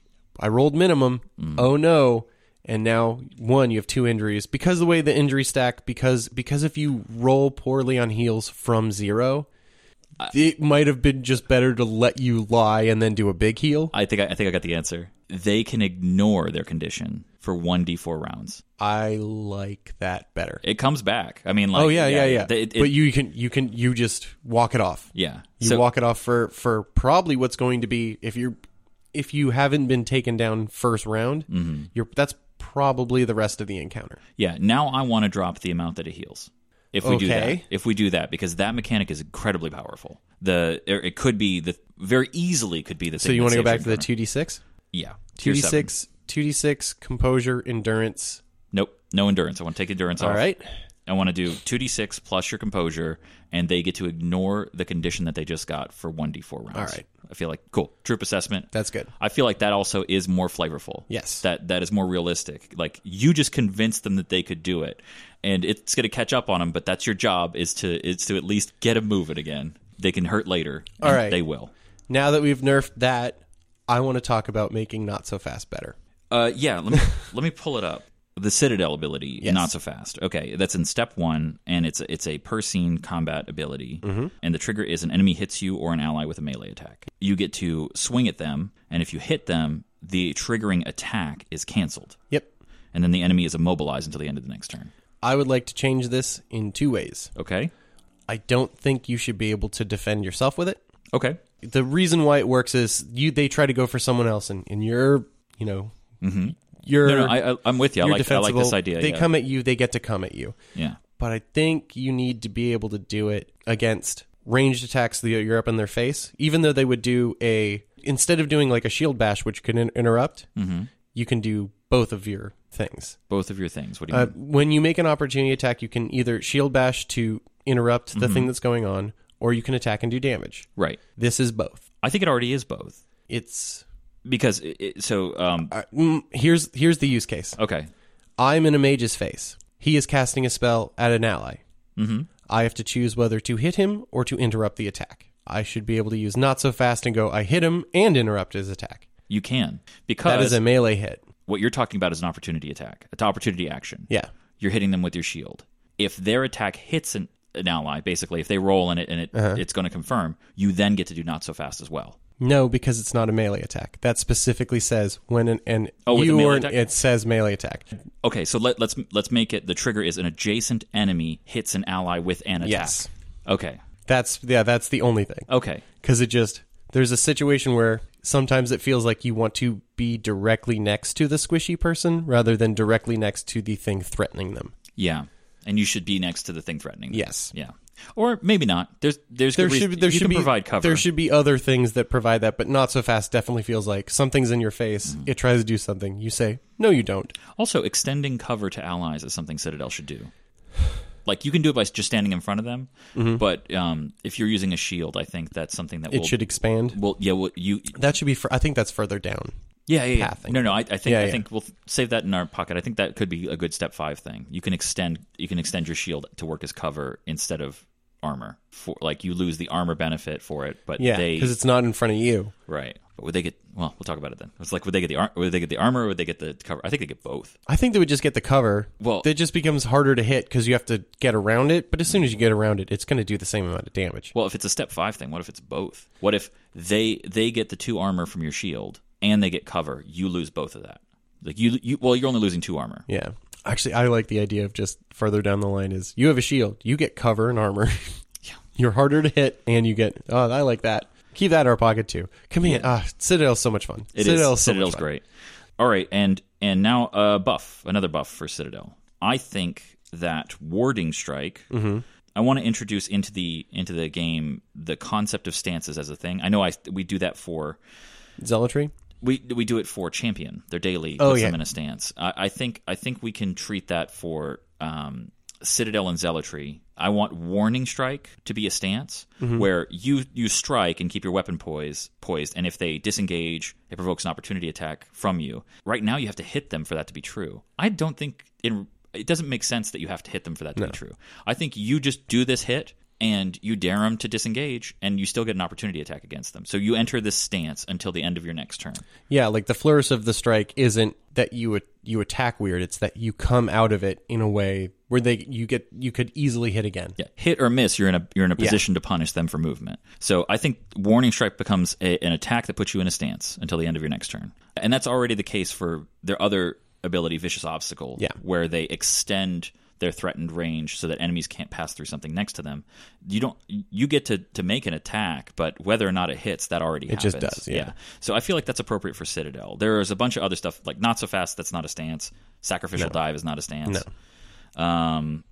H: I rolled minimum. Mm. Oh no. And now one, you have two injuries. Because of the way the injury stack, because because if you roll poorly on heals from zero, I, it might have been just better to let you lie and then do a big heal.
B: I think I, I think I got the answer. They can ignore their condition for one d four rounds.
H: I like that better.
B: It comes back. I mean, like,
H: oh yeah, yeah, yeah. yeah.
B: It, it,
H: but you can, you can, you just walk it off.
B: Yeah,
H: you
B: so,
H: walk it off for for probably what's going to be if you're if you haven't been taken down first round.
B: Mm-hmm.
H: You're that's probably the rest of the encounter.
B: Yeah. Now I want to drop the amount that it heals. If we
H: okay.
B: do that, if we do that, because that mechanic is incredibly powerful. The it could be the very easily could be the.
H: So
B: thing
H: you want to go back
B: to
H: the two d six?
B: Yeah,
H: two d six, two d six, composure, endurance.
B: Nope, no endurance. I want to take endurance
H: All
B: off.
H: All right.
B: I want to do two d six plus your composure, and they get to ignore the condition that they just got for one d four rounds.
H: All right.
B: I feel like, cool. Troop assessment.
H: That's good.
B: I feel like that also is more flavorful.
H: Yes.
B: That That is more realistic. Like, you just convinced them that they could do it, and it's going to catch up on them, but that's your job, is to is to at least get them moving again. They can hurt later.
H: All right.
B: They will.
H: Now that we've nerfed that, I want to talk about making Not So Fast better.
B: Uh, yeah, let me let me pull it up. The Citadel ability,
H: yes.
B: Not So Fast. Okay, that's in step one, and it's a, it's a per scene combat ability.
H: Mm-hmm.
B: And the trigger is an enemy hits you or an ally with a melee attack. You get to swing at them, and if you hit them, the triggering attack is canceled.
H: Yep.
B: And then the enemy is immobilized until the end of the next turn.
H: I would like to change this in two ways.
B: Okay.
H: I don't think you should be able to defend yourself with it.
B: Okay.
H: The reason why it works is you they try to go for someone else, and, and you're, you know...
B: Mm-hmm.
H: You're,
B: no, no, I, I'm with you. I like, I like this idea.
H: They
B: yeah.
H: come at you, they get to come at you.
B: Yeah.
H: But I think you need to be able to do it against ranged attacks that you're up in their face. Even though they would do a... Instead of doing like a shield bash, which can in- interrupt,
B: mm-hmm.
H: you can do both of your things.
B: Both of your things? What do you
H: uh,
B: mean?
H: When you make an opportunity attack, you can either shield bash to interrupt the
B: mm-hmm.
H: thing that's going on, or you can attack and do damage.
B: Right.
H: This is both.
B: I think it already is both.
H: It's...
B: Because, it, it, so... Um,
H: uh, mm, here's here's the use case.
B: Okay.
H: I'm in a mage's face. He is casting a spell at an ally.
B: Mm-hmm.
H: I have to choose whether to hit him or to interrupt the attack. I should be able to use Not So Fast and go, I hit him and interrupt his attack.
B: You can. Because...
H: That is a melee hit.
B: What you're talking about is an opportunity attack. It's an opportunity action.
H: Yeah.
B: You're hitting them with your shield. If their attack hits an, an ally, basically, if they roll in it and it,
H: uh-huh.
B: it's going to confirm, you then get to do Not So Fast as well.
H: No, because it's not a melee attack. That specifically says when an, an
B: oh,
H: you
B: or
H: an, it says melee attack.
B: Okay, so let, let's let's make it the trigger is an adjacent enemy hits an ally with an attack.
H: Yes.
B: Okay.
H: That's yeah, that's the only thing.
B: Okay.
H: Because it just there's a situation where sometimes it feels like you want to be directly next to the squishy person rather than directly next to the thing threatening them.
B: Yeah. And you should be next to the thing threatening them.
H: Yes.
B: Yeah. Or maybe not. There's there's
H: there
B: good
H: should
B: reason.
H: there
B: you
H: should
B: can
H: be
B: provide cover.
H: There should be other things that provide that, but Not So Fast definitely feels like something's in your face. Mm. It tries to do something. You say no, you don't.
B: Also, extending cover to allies is something Citadel should do. Like, you can do it by just standing in front of them, mm-hmm. but um, if you're using a shield, I think that's something that
H: it
B: will,
H: should expand.
B: Well, yeah, well, you
H: that should be. For, I think that's further down.
B: Yeah, yeah, yeah.
H: pathing.
B: No, no. I, I think
H: Yeah,
B: I
H: yeah.
B: think we'll save that in our pocket. I think that could be a good step five thing. You can extend you can extend your shield to work as cover instead of armor. For like you lose the armor benefit for it, but
H: Yeah,
B: they
H: because it's not in front of you.
B: right. But would they get? Well, we'll talk about it then. It's like would they get the ar- would they get the armor or would they get the cover? I think they get both.
H: I think they would just get the cover.
B: Well-
H: it just becomes harder to hit because you have to get around it. But as soon as you get around it, it's going to do the same amount of damage.
B: Well, if it's a step five thing, what if it's both? What if they they get the two armor from your shield and they get cover? You lose both of that. Like you, you well, you're only losing two armor.
H: Yeah. Actually, I like the idea of just further down the line is you have a shield, you get cover and armor.
B: Yeah.
H: You're harder to hit, and you get. Oh, I like that. Keep that in our pocket too. Command. Ah, Citadel's so much fun.
B: It
H: Citadel's
B: is.
H: so
B: Citadel's
H: much fun.
B: great. All right, and and now a uh, buff, another buff for Citadel. I think that warding strike.
H: Mm-hmm.
B: I want to introduce into the into the game the concept of stances as a thing. I know I we do that for
H: Zealotry.
B: We we do it for champion. Their daily
H: Oh,
B: puts
H: yeah.
B: them in a stance. I, I think I think we can treat that for um, Citadel and Zealotry. I want warning strike to be a stance
H: Mhm.
B: where you you strike and keep your weapon poised poised, and if they disengage, it provokes an opportunity attack from you. Right now, you have to hit them for that to be true. I don't think in, it doesn't make sense that you have to hit them for that to
H: No.
B: be true. I think you just do this hit. And you dare them to disengage, and you still get an opportunity attack against them. So you enter this stance until the end of your next turn.
H: Yeah, like the flourish of the strike isn't that you you attack weird. It's that you come out of it in a way where they you get you could easily hit again.
B: Yeah, hit or miss, you're in a you're in a
H: Yeah.
B: position to punish them for movement. So I think warning strike becomes a, an attack that puts you in a stance until the end of your next turn, and that's already the case for their other ability, vicious obstacle,
H: Yeah.
B: where they extend their threatened range so that enemies can't pass through something next to them. You don't you get to, to make an attack, but whether or not it hits, that already
H: It
B: happens.
H: just does, yeah.
B: So I feel like that's appropriate for Citadel. There's a bunch of other stuff like not so fast, that's not a stance. Sacrificial
H: No.
B: dive is not a stance.
H: No.
B: Um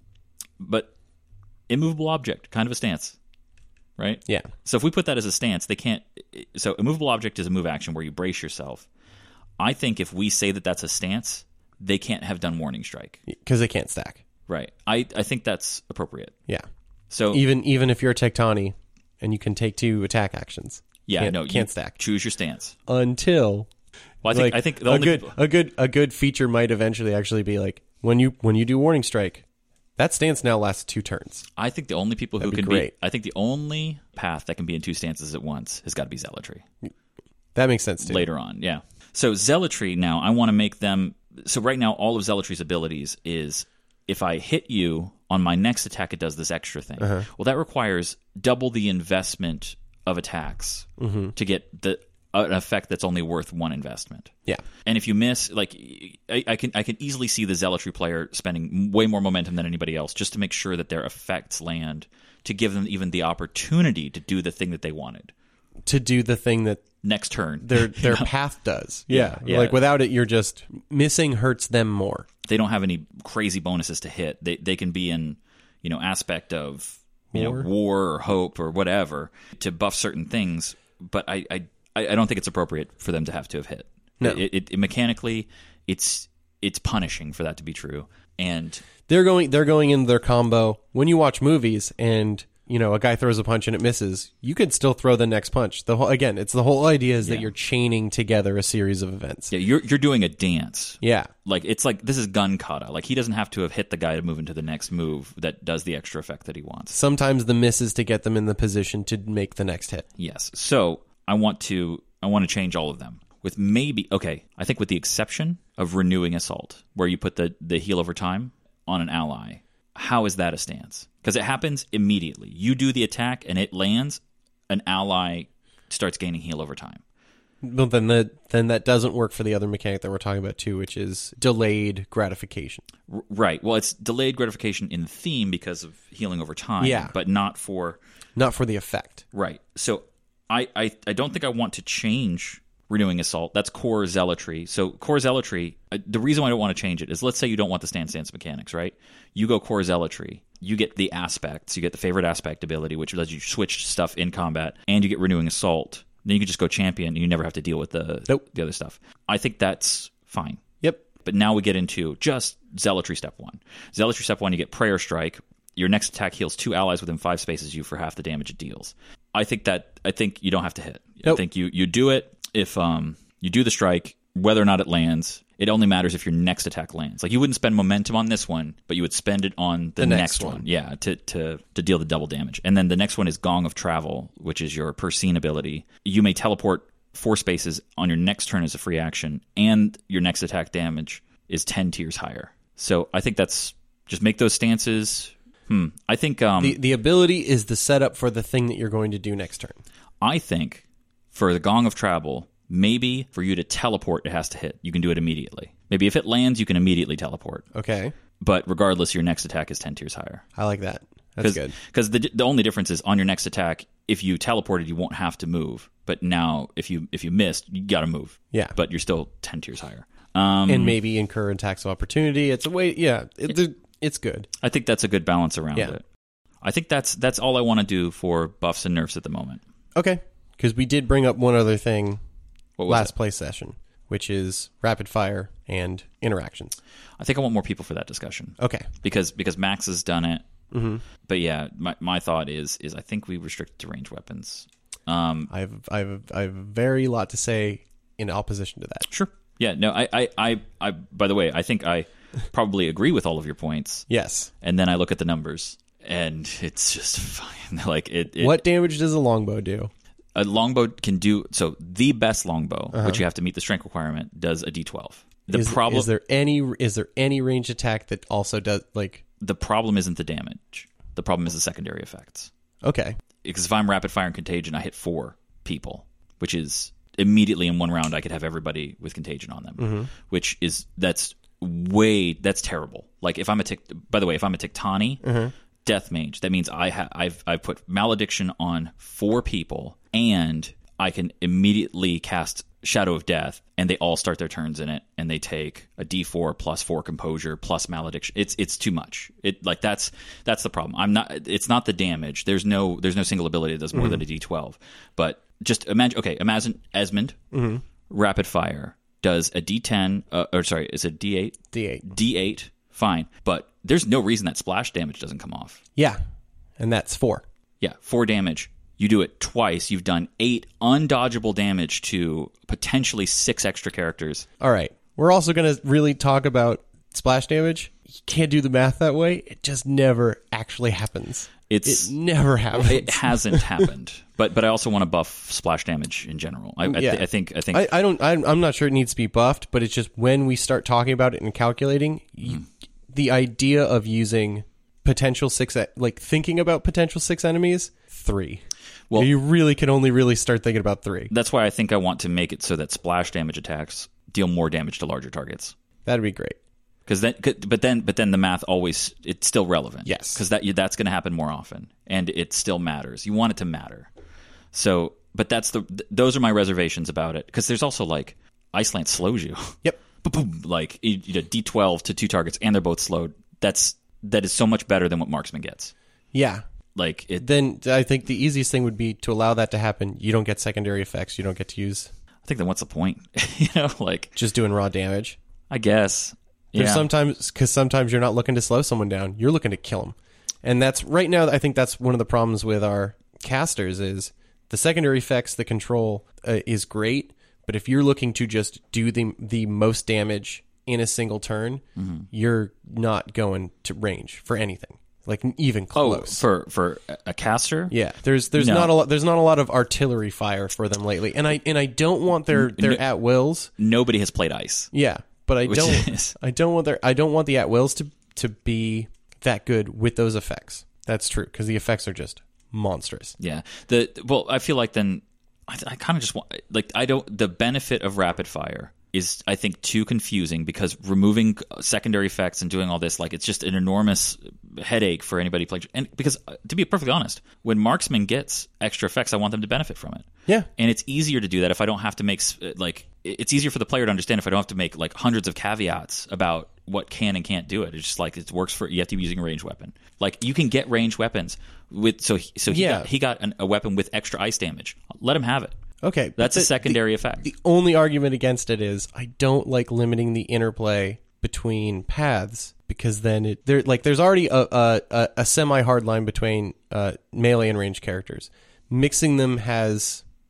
B: but immovable object, kind of a stance. Right?
H: Yeah.
B: So if we put that as a stance, they can't so immovable object is a move action where you brace yourself. I think if we say that that's a stance, they can't have done warning strike
H: Because they can't stack.
B: right. I, I think that's appropriate.
H: Yeah.
B: So
H: Even even if you're a Tectani and you can take two attack actions.
B: yeah,
H: can't,
B: no,
H: can't
B: you
H: stack
B: choose your stance.
H: until.
B: Well, I think
H: like,
B: I think the
H: a
B: only
H: good a good a good feature might eventually actually be like when you when you do warning strike, that stance now lasts two turns.
B: I think the only people who
H: That'd be
B: can
H: great.
B: be I think the only path that can be in two stances at once has got to be Zealotry.
H: That makes sense too.
B: Later on, yeah. So Zealotry now, I want to make them. So right now, all of Zealotry's abilities is if I hit you on my next attack, it does this extra thing.
H: Uh-huh.
B: Well, that requires double the investment of attacks
H: Mm-hmm.
B: to get the an effect that's only worth one investment.
H: Yeah.
B: And if you miss, like I, I can, I can easily see the Zealotry player spending way more momentum than anybody else just to make sure that their effects land to give them even the opportunity to do the thing that they wanted.
H: To do the thing that
B: Next turn,
H: their their
B: You know?
H: path does.
B: Yeah,
H: Yeah.
B: yeah.
H: Like without it, you're just missing hurts them more.
B: They don't have any crazy bonuses to hit. They they can be in, you know, aspect of you
H: War.
B: know war or hope or whatever to buff certain things. But I I, I don't think it's appropriate for them to have to have hit.
H: No.
B: It, it, it mechanically, it's it's punishing for that to be true. And
H: They're going they're going in their combo. When you watch movies and you know a guy throws a punch and it misses, you could still throw the next punch. The whole again, it's the whole idea is
B: Yeah.
H: that you're chaining together a series of events.
B: yeah, you're you're doing a dance.
H: Yeah.
B: Like it's like this is gun kata. Like he doesn't have to have hit the guy to move into the next move that does the extra effect that he wants.
H: Sometimes the miss is to get them in the position to make the next hit.
B: Yes. So I want to I want to change all of them with maybe okay. I think with the exception of renewing assault, where you put the the heal over time on an ally. How is that a stance? Because it happens immediately. You do the attack and it lands. An ally starts gaining heal over time.
H: But then the then that doesn't work for the other mechanic that we're talking about too, which is delayed gratification.
B: R- right. Well, it's delayed gratification in theme because of healing over time.
H: Yeah.
B: But not for
H: Not for the effect.
B: right. So I I, I don't think I want to change renewing assault. That's core zealotry. So core zealotry, uh, the reason why I don't want to change it is let's say you don't want the stand stance mechanics, right? You go core zealotry. You get the aspects. You get the favorite aspect ability, which lets you switch stuff in combat, and you get renewing assault. Then you can just go champion, and you never have to deal with the
H: Nope.
B: the other stuff. I think that's fine.
H: Yep.
B: But now we get into just zealotry step one. Zealotry step one, you get prayer strike. Your next attack heals two allies within five spaces of you for half the damage it deals. I think that I think you don't have to hit.
H: Nope.
B: I think you you do it if um You do the strike, whether or not it lands. It only matters if your next attack lands. Like, you wouldn't spend momentum on this one, but you would spend it on the,
H: The
B: next,
H: next
B: one.
H: one.
B: Yeah, to, to, to deal the double damage. And then the next one is Gong of Travel, which is your per scene ability. You may teleport four spaces on your next turn as a free action, and your next attack damage is ten tiers higher. So I think that's... Just make those stances. Hmm. I think... Um,
H: the, the ability is the setup for the thing that you're going to do next turn.
B: I think for the Gong of Travel... Maybe for you to teleport, it has to hit. You can do it immediately. Maybe if it lands, you can immediately teleport.
H: Okay.
B: But regardless, your next attack is ten tiers higher.
H: I like that. That's good.
B: Because the the only difference is on your next attack, if you teleported, you won't have to move. But now, if you if you missed, you got to move.
H: Yeah.
B: But you're still ten tiers higher. Um,
H: and maybe incur attacks of opportunity. It's a way. Yeah. It, it, it's good.
B: I think that's a good balance around
H: yeah.
B: it. I think that's that's all I want to do for buffs and nerfs at the moment.
H: Okay. Because we did bring up one other thing.
B: What was
H: last
B: it?
H: play session, which is rapid fire and interactions.
B: I think I want more people for that discussion.
H: Okay.
B: Because because Max has done it.
H: Mm-hmm.
B: But yeah, my my thought is is I think we restrict to ranged weapons. Um,
H: I have I have I have a very lot to say in opposition to that.
B: Sure. Yeah. No. I I I, I by the way, I think I probably agree with all of your points.
H: Yes.
B: And then I look at the numbers, and it's just fine. Like it, it.
H: What damage does a longbow do?
B: A longbow can do so. The best longbow,
H: Uh-huh.
B: which you have to meet the strength requirement, does a D twelve. The
H: is,
B: problem
H: is there any is there any ranged attack that also does like
B: the problem isn't the damage. The problem is the secondary effects.
H: Okay.
B: Because if I'm rapid fire and contagion, I hit four people, which is immediately in one round I could have everybody with contagion on them,
H: mm-hmm.
B: which is that's way that's terrible. Like if I'm a tic, by the way, if I'm a Tiktani
H: mm-hmm.
B: death mage, that means I ha- I've I've put malediction on four people. And I can immediately cast Shadow of Death, and they all start their turns in it, and they take a D four plus four composure plus malediction. It's it's too much. It like that's that's the problem. I'm not. It's not the damage. There's no there's no single ability that does more
H: mm-hmm.
B: than a D twelve. But just imagine. Okay, imagine Esmond,
H: mm-hmm.
B: rapid fire does a D ten. Uh, or sorry, is it D eight?
H: D eight.
B: D eight. Fine, but there's no reason that splash damage doesn't come off.
H: Yeah, and that's four.
B: Yeah, four damage. You do it twice. You've done eight undodgeable damage to potentially six extra characters.
H: All right. We're also going to really talk about splash damage. You can't do the math that way. It just never actually happens.
B: It's,
H: it never happens.
B: It hasn't happened. But but I also want to buff splash damage in general. I, I,
H: yeah.
B: th- I think I think
H: I, I don't. I'm, I'm not sure it needs to be buffed, but it's just when we start talking about it and calculating, mm. you, the idea of using potential six, like thinking about potential six enemies, three. Well, you really can only really start thinking about three.
B: That's why I think I want to make it so that splash damage attacks deal more damage to larger targets.
H: That'd be great.
B: Because then, but then, but then the math always it's still relevant.
H: Yes,
B: because that that's going to happen more often, and it still matters. You want it to matter. So, but that's the th- those are my reservations about it. Because there's also like Ice Lance slows you.
H: Yep.
B: Boom, like you know, D twelve to two targets, and they're both slowed. That's that is so much better than what Marksman gets.
H: Yeah.
B: Like it,
H: then I think the easiest thing would be to allow that to happen. You don't get secondary effects. You don't get to use.
B: I think then what's the point? you know, like
H: just doing raw damage.
B: I guess.
H: There's
B: yeah.
H: sometimes because sometimes you're not looking to slow someone down. You're looking to kill them, and that's right now. I think that's one of the problems with our casters is the secondary effects. The control uh, is great, but if you're looking to just do the the most damage in a single turn, mm-hmm. you're not going to range for anything. Like even close.
B: Oh, for for a caster?
H: Yeah, there's there's
B: no.
H: not a lot there's not a lot of artillery fire for them lately, and I and I don't want their their no, at wills.
B: Nobody has played ice.
H: Yeah, but I
B: Which
H: don't
B: is...
H: I don't want their I don't want the at wills to to be that good with those effects. That's true because the effects are just monstrous.
B: Yeah. The well, I feel like then I, I kind of just want like I don't the benefit of rapid fire is I think too confusing because removing secondary effects and doing all this, like it's just an enormous headache for anybody playing. And because uh, to be perfectly honest, when Marksman gets extra effects, I want them to benefit from it.
H: Yeah.
B: And it's easier to do that if I don't have to make like it's easier for the player to understand if I don't have to make like hundreds of caveats about what can and can't do it. It's just like it works for you have to be using a ranged weapon. Like you can get ranged weapons with so so he
H: yeah.
B: got, he got an, a weapon with extra ice damage. Let him have it.
H: Okay,
B: that's
H: the,
B: a secondary
H: the,
B: effect.
H: The only argument against it is I don't like limiting the interplay between paths because then it there like there's already a a, a semi hard line between uh, melee and ranged characters. Mixing them has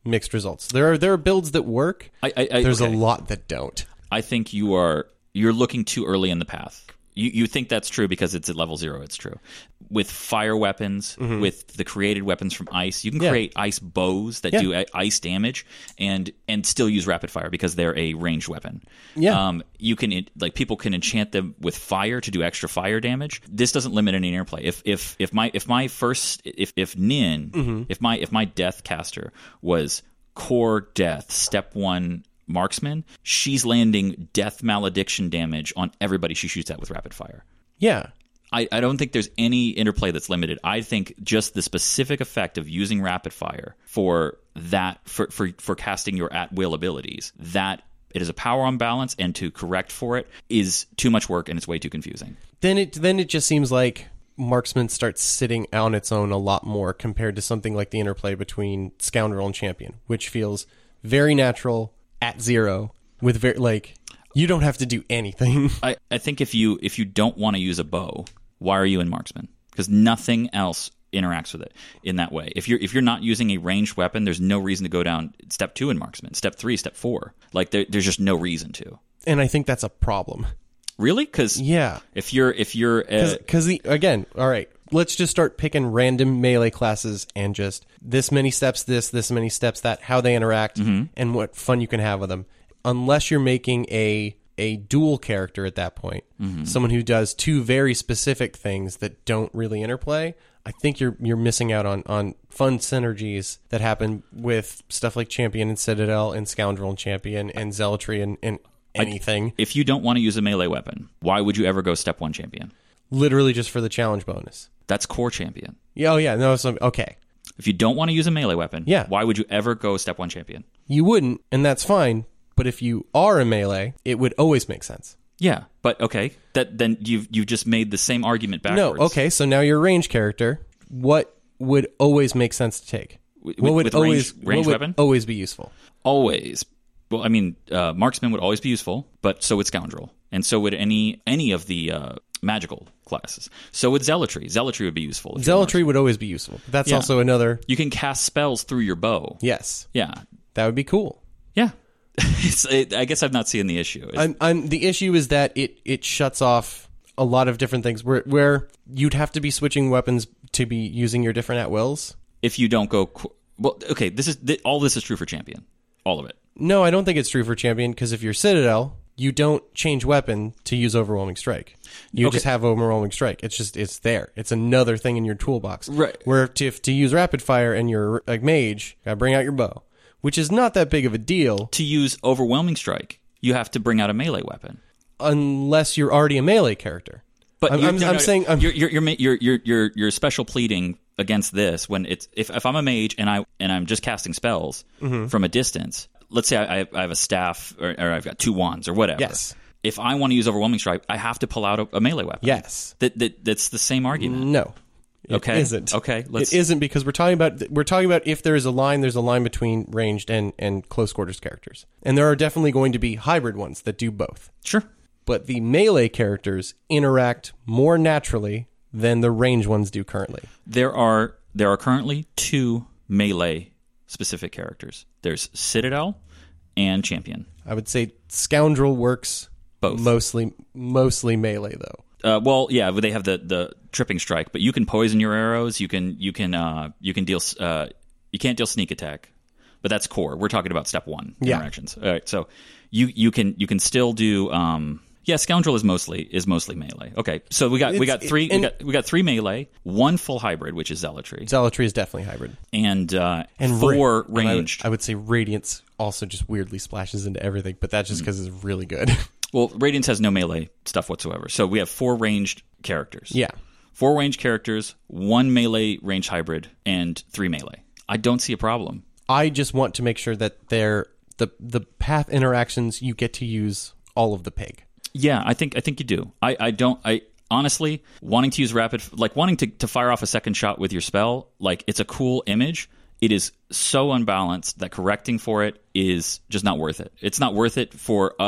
H: mixed results. There are there are builds that work.
B: I, I, I,
H: There's
B: okay.
H: a lot that don't.
B: I think you are you're looking too early in the path. You you think that's true because it's at level zero. It's true. With fire weapons, mm-hmm. with the created weapons from ice, you can
H: yeah.
B: create ice bows that
H: yeah.
B: do a- ice damage and and still use rapid fire because they're a ranged weapon.
H: Yeah.
B: Um, you can like people can enchant them with fire to do extra fire damage. This doesn't limit any interplay. If if if my if my first if if Nin
H: mm-hmm.
B: if my if my death caster was core death step one marksman, she's landing death malediction damage on everybody she shoots at with rapid fire.
H: Yeah.
B: I, I don't think there's any interplay that's limited. I think just the specific effect of using rapid fire for that for, for, for casting your at-will abilities, that it is a power unbalance, and to correct for it is too much work and it's way too confusing.
H: Then it then it just seems like marksman starts sitting on its own a lot more compared to something like the interplay between scoundrel and champion, which feels very natural at zero with very like you don't have to do anything.
B: I, I think if you if you don't want to use a bow, why are you in marksman? Because nothing else interacts with it in that way. If you're if you're not using a ranged weapon, there's no reason to go down step two in marksman, step three, step four. Like there, there's just no reason to.
H: And I think that's a problem.
B: Really? Because
H: yeah,
B: if you're if you're
H: because uh, the again, all right. Let's just start picking random melee classes and just this many steps, this, this many steps, that, how they interact,
B: mm-hmm.
H: and what fun you can have with them. Unless you're making a a dual character at that point,
B: mm-hmm.
H: someone who does two very specific things that don't really interplay, I think you're you're missing out on, on fun synergies that happen with stuff like Champion and Citadel and Scoundrel and Champion and Zealotry and, and anything.
B: I, if you don't want to use a melee weapon, why would you ever go step one Champion?
H: Literally just for the challenge bonus.
B: That's core Champion.
H: Yeah, oh yeah, no, so, okay.
B: If you don't want to use a melee weapon,
H: yeah.
B: why would you ever go step one Champion?
H: You wouldn't, and that's fine. But if you are a melee, it would always make sense.
B: Yeah, but okay, that then you've you've just made the same argument backwards.
H: No, okay, so now you're a range character. What would always make sense to take?
B: With,
H: what would
B: with
H: always
B: range, range
H: what
B: weapon?
H: Would always be useful.
B: Always. Well, I mean, uh, marksman would always be useful, but so would scoundrel, and so would any any of the uh, magical classes. So would zealotry. Zealotry would be useful.
H: Zealotry would always be useful. That's yeah. also another.
B: You can cast spells through your bow.
H: Yes.
B: Yeah.
H: That would be cool.
B: Yeah. it's, it, I guess I'm not seeing the issue.
H: I'm, I'm, the issue is that it, it shuts off a lot of different things where where you'd have to be switching weapons to be using your different at-wills.
B: If you don't go... Well, okay, this is th- all this is true for Champion. All of it.
H: No, I don't think it's true for Champion, because if you're Citadel, you don't change weapon to use Overwhelming Strike. You
B: okay.
H: just have Overwhelming Strike. It's just, it's there. It's another thing in your toolbox.
B: Right.
H: Where to, to use Rapid Fire and you're a mage, gotta bring out your bow, which is not that big of a deal.
B: To use Overwhelming Strike, you have to bring out a melee weapon.
H: Unless you're already a melee character.
B: But
H: I'm, I'm,
B: no,
H: I'm
B: no,
H: saying... I'm,
B: you're, you're, you're, you're, you're, you're, you're special pleading against this when it's... If, if I'm a mage and, I, and I'm just casting spells
H: mm-hmm.
B: from a distance... Let's say I, I have a staff, or, or I've got two wands, or whatever.
H: Yes.
B: If I want to use Overwhelming Strike, I have to pull out a, a melee weapon.
H: Yes.
B: That, that that's the same argument.
H: No. It
B: okay.
H: isn't.
B: Okay. Let's...
H: It isn't, because we're talking about we're talking about if there is a line, there's a line between ranged and, and close quarters characters, and there are definitely going to be hybrid ones that do both.
B: Sure.
H: But the melee characters interact more naturally than the range ones do currently.
B: There are there are currently two melee specific characters. There's Citadel and Champion.
H: I would say Scoundrel works
B: both.
H: Mostly mostly melee though.
B: Uh, well, yeah, they have the, the tripping strike, but you can poison your arrows. You can you can uh, you can deal. Uh, you can't deal sneak attack, but that's core. We're talking about step one
H: yeah.
B: interactions. All right, so you you can you can still do. Um, yeah, Scoundrel is mostly is mostly melee. Okay, so we got it's, we got three we got we got three melee, one full hybrid, which is Zealotry.
H: Zealotry is definitely hybrid,
B: and uh,
H: and
B: four
H: ra-
B: ranged.
H: I would, I would say Radiance also just weirdly splashes into everything, but that's just because mm. it's really good.
B: Well, Radiance has no melee stuff whatsoever, so we have four ranged characters.
H: Yeah,
B: four ranged characters, one melee ranged hybrid, and three melee. I don't see a problem.
H: I just want to make sure that they're the the path interactions you get to use all of the pig.
B: Yeah, I think I think you do. I, I don't I honestly wanting to use rapid like wanting to, to fire off a second shot with your spell, like it's a cool image. It is so unbalanced that correcting for it is just not worth it. It's not worth it for us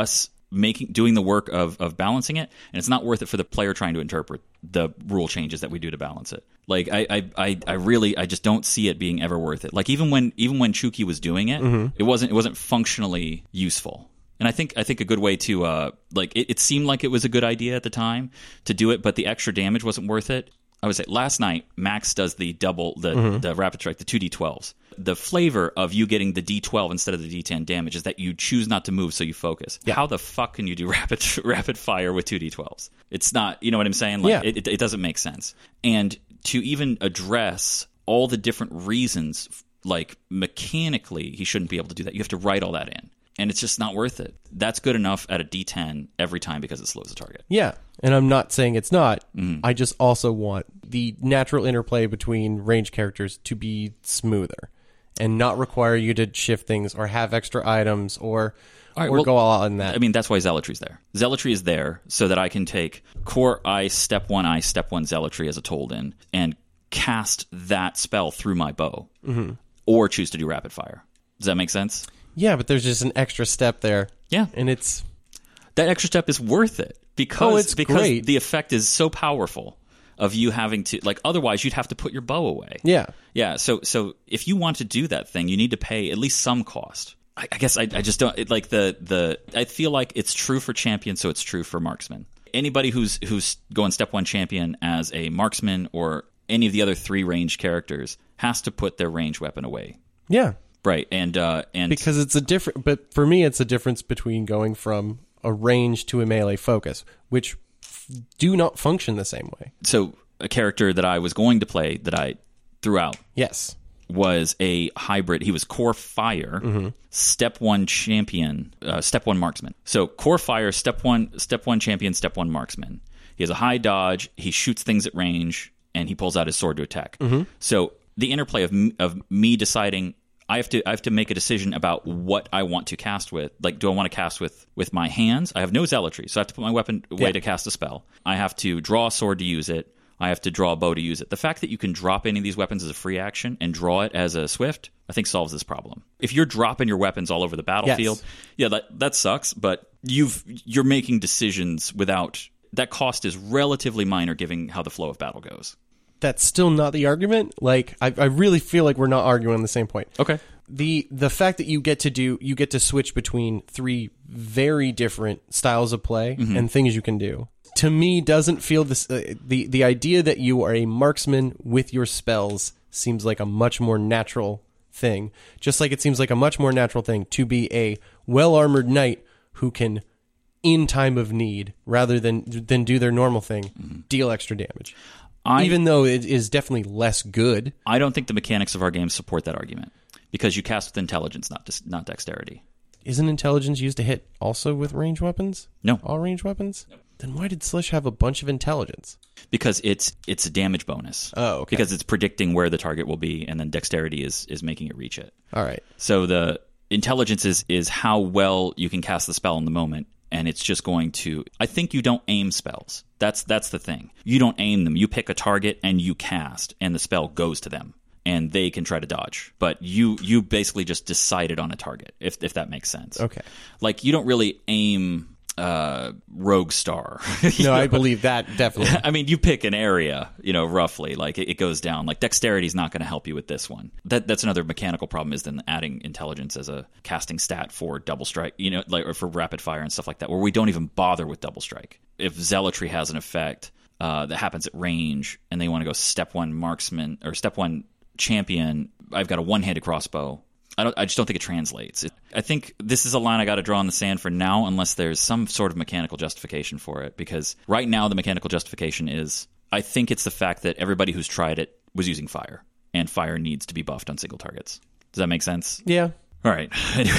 B: making doing the work of of balancing it, and it's not worth it for the player trying to interpret the rule changes that we do to balance it. Like I I, I, I really I just don't see it being ever worth it. Like even when even when Chuki was doing it, mm-hmm. it wasn't it wasn't functionally useful. And I think I think a good way to uh like it, it seemed like it was a good idea at the time to do it, but the extra damage wasn't worth it. I would say last night Max does the double the mm-hmm. the rapid strike, the two d twelves. The flavor of you getting the d twelve instead of the d ten damage is that you choose not to move, so you focus. Yeah. How the fuck can you do rapid rapid fire with two d twelves? It's not, you know what I'm saying? Like yeah. it, it doesn't make sense. And to even address all the different reasons, like mechanically, he shouldn't be able to do that. You have to write all that in. And it's just not worth it. That's good enough at a D ten every time because it slows the target.
H: Yeah, and I'm not saying it's not.
B: Mm.
H: I just also want the natural interplay between range characters to be smoother and not require you to shift things or have extra items or,
B: all right,
H: or
B: well,
H: go all out in that.
B: I mean, that's why Zealotry's there. Zealotry is there so that I can take Core Ice, Step one Ice, Step one Zealotry as a Tolden and cast that spell through my bow
H: mm-hmm.
B: or choose to do Rapid Fire. Does that make sense?
H: Yeah, but there's just an extra step there.
B: Yeah.
H: And it's...
B: That extra step is worth it because,
H: oh, it's
B: because
H: great.
B: the effect is so powerful of you having to... Like, otherwise, you'd have to put your bow away.
H: Yeah.
B: Yeah, so so if you want to do that thing, you need to pay at least some cost. I, I guess I, I just don't... It, like, the, the... I feel like it's true for champion, so it's true for marksman. Anybody who's who's going step one champion as a marksman or any of the other three ranged characters has to put their ranged weapon away.
H: Yeah.
B: Right, and uh, and
H: because it's a different, but for me, it's a difference between going from a range to a melee focus, which f- do not function the same way.
B: So, a character that I was going to play that I threw out,
H: yes,
B: was a hybrid. He was core fire,
H: mm-hmm.
B: step one champion, uh, step one marksman. So, core fire, step one, step one champion, step one marksman. He has a high dodge. He shoots things at range, and he pulls out his sword to attack.
H: Mm-hmm.
B: So, the interplay of m- of me deciding. I have to I have to make a decision about what I want to cast with. Like, do I want to cast with, with my hands? I have no zealotry, so I have to put my weapon away yeah. to cast a spell. I have to draw a sword to use it. I have to draw a bow to use it. The fact that you can drop any of these weapons as a free action and draw it as a swift, I think solves this problem. If you're dropping your weapons all over the battlefield, yes. yeah, that that sucks, but you've you're making decisions without... That cost is relatively minor given how the flow of battle goes.
H: That's still not the argument. Like, I, I really feel like we're not arguing on the same point.
B: Okay.
H: The the fact that you get to do you get to switch between three very different styles of play mm-hmm. and things you can do, to me doesn't feel this. Uh, the the idea that you are a marksman with your spells seems like a much more natural thing. Just like it seems like a much more natural thing to be a well armored knight who can, in time of need, rather than than do their normal thing, mm-hmm. deal extra damage. I, Even though it is definitely less good.
B: I don't think the mechanics of our game support that argument. Because you cast with intelligence, not dis- not dexterity.
H: Isn't intelligence used to hit also with ranged weapons?
B: No.
H: All ranged weapons?
B: No.
H: Then why did Slish have a bunch of intelligence?
B: Because it's it's a damage bonus.
H: Oh, okay.
B: Because it's predicting where the target will be, and then dexterity is, is making it reach it.
H: All right.
B: So the intelligence is, is how well you can cast the spell in the moment, and it's just going to... I think you don't aim spells. That's that's the thing. You don't aim them. You pick a target, and you cast, and the spell goes to them. And they can try to dodge, but you you basically just decided on a target, if if that makes sense.
H: Okay,
B: like you don't really aim uh, Rogue Star.
H: No, know? I believe that definitely.
B: I mean, you pick an area, you know, roughly, like it, it goes down. Like dexterity is not going to help you with this one. That that's another mechanical problem is then adding intelligence as a casting stat for double strike, you know, like or for rapid fire and stuff like that, where we don't even bother with double strike. If zealotry has an effect uh, that happens at range, and they want to go step one marksman or step one champion, I've got a one-handed crossbow. I don't. I just don't think it translates. It, I think this is a line I got to draw in the sand for now, unless there's some sort of mechanical justification for it. Because right now, the mechanical justification is, I think it's the fact that everybody who's tried it was using fire, and fire needs to be buffed on single targets. Does that make sense?
H: Yeah.
B: All right.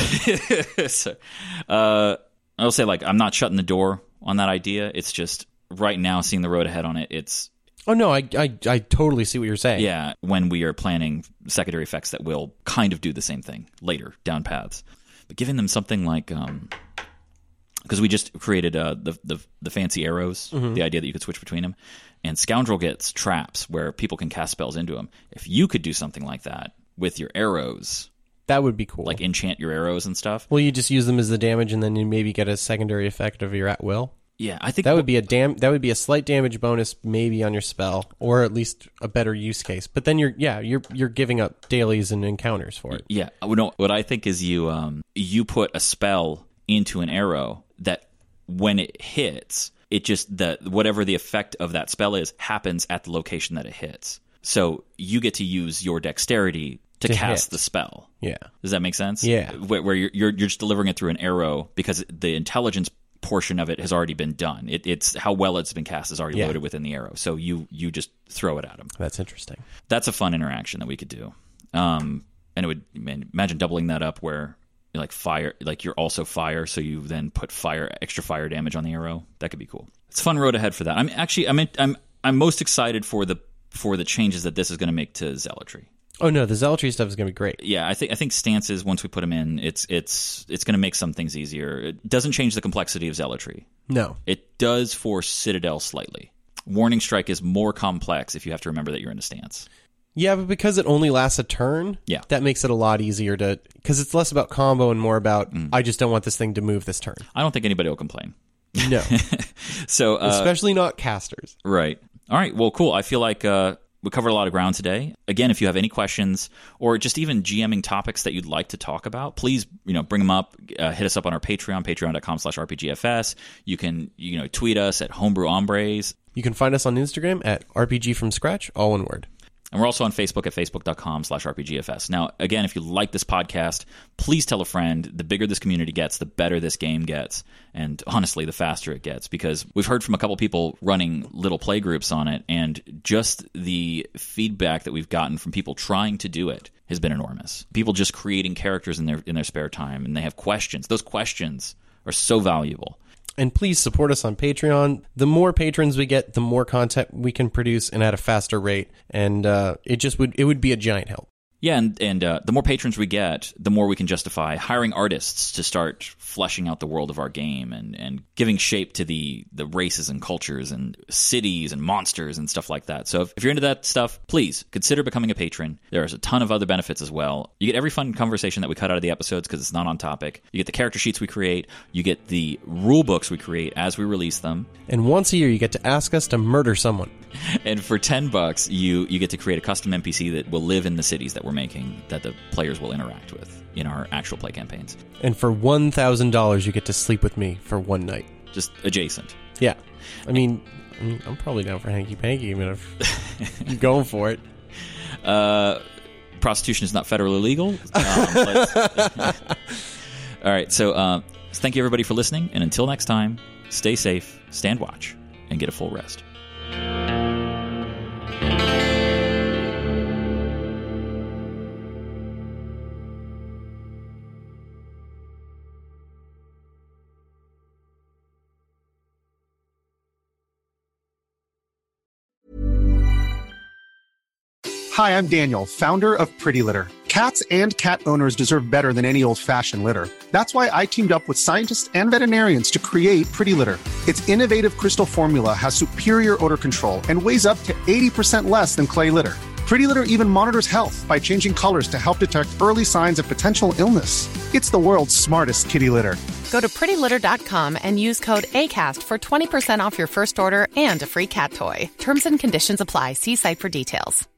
B: so, uh, I'll say, like, I'm not shutting the door on that idea. It's just right now, seeing the road ahead on it, it's.
H: Oh, no, I, I I totally see what you're saying.
B: Yeah, when we are planning secondary effects that will kind of do the same thing later down paths. But giving them something like... um, because we just created uh, the, the the fancy arrows, mm-hmm. the idea that you could switch between them. And Scoundrel gets traps where people can cast spells into them. If you could do something like that with your arrows,
H: That would be cool.
B: Like enchant your arrows and stuff.
H: Well, you just use them as the damage, and then you maybe get a secondary effect of your at will.
B: Yeah, I think
H: that would be a dam- That would be a slight damage bonus, maybe on your spell, or at least a better use case. But then you're, yeah, you're you're giving up dailies and encounters for it.
B: Yeah, no, what I think is you um you put a spell into an arrow that when it hits, it just the whatever the effect of that spell is happens at the location that it hits. So you get to use your dexterity to, to cast hit. the spell.
H: Yeah,
B: does that make sense?
H: Yeah,
B: where, where you're, you're you're just delivering it through an arrow because the intelligence portion of it has already been done. It, it's how well it's been cast is already yeah. loaded within the arrow. So you you just throw it at them.
H: That's interesting.
B: That's a fun interaction that we could do. Um, and it would man, imagine doubling that up where like fire, like you're also fire, so you then put fire extra fire damage on the arrow. That could be cool. It's a fun road ahead for that. I'm actually I'm I'm I'm most excited for the for the changes that this is going to make to Zealotry.
H: Oh no, the Zealotry stuff is going to be great.
B: Yeah, I think I think stances once we put them in, it's it's it's going to make some things easier. It doesn't change the complexity of Zealotry.
H: No,
B: it does for Citadel slightly. Warning Strike is more complex if you have to remember that you're in a stance.
H: Yeah, but because it only lasts a turn,
B: yeah.
H: that makes it a lot easier to because it's less about combo and more about mm. I just don't want this thing to move this turn.
B: I don't think anybody will complain.
H: No,
B: so uh,
H: especially not casters.
B: Right. All right. Well, cool. I feel like. Uh, We covered a lot of ground today. Again, if you have any questions or just even GMing topics that you'd like to talk about, please, you know, bring them up. Uh, hit us up on our Patreon, patreon.com slash RPGFS. You can, you know, tweet us at Homebrew Hombres.
H: You can find us on Instagram at R P G from Scratch, all one word.
B: And we're also on Facebook at facebook.com slash RPGFS. Now, again, if you like this podcast, please tell a friend. The bigger this community gets, the better this game gets. And honestly, the faster it gets. Because we've heard from a couple people running little play groups on it. And just the feedback that we've gotten from people trying to do it has been enormous. People just creating characters in their in their spare time. And they have questions. Those questions are so valuable.
H: And please support us on Patreon. The more patrons we get, the more content we can produce and at a faster rate. And uh, it just would it would be a giant help.
B: Yeah, and, and uh, the more patrons we get, the more we can justify hiring artists to start fleshing out the world of our game and, and giving shape to the, the races and cultures and cities and monsters and stuff like that. So if, if you're into that stuff, please consider becoming a patron. There's a ton of other benefits as well. You get every fun conversation that we cut out of the episodes because it's not on topic. You get the character sheets we create. You get the rule books we create as we release them.
H: And once a year, you get to ask us to murder someone.
B: And for ten bucks, you, you get to create a custom N P C that will live in the cities that we're making, that the players will interact with in our actual play campaigns.
H: And for one thousand dollars, you get to sleep with me for one night.
B: Just adjacent.
H: Yeah. I mean, I mean I'm probably down for hanky-panky. I mean, if you're going for it.
B: Uh, prostitution is not federally legal. Um, all right. So uh, thank you, everybody, for listening. And until next time, stay safe, stand watch, and get a full rest.
K: Hi, I'm Daniel, founder of Pretty Litter. Cats and cat owners deserve better than any old-fashioned litter. That's why I teamed up with scientists and veterinarians to create Pretty Litter. Its innovative crystal formula has superior odor control and weighs up to eighty percent less than clay litter. Pretty Litter even monitors health by changing colors to help detect early signs of potential illness. It's the world's smartest kitty litter.
L: Go to pretty litter dot com and use code ACAST for twenty percent off your first order and a free cat toy. Terms and conditions apply. See site for details.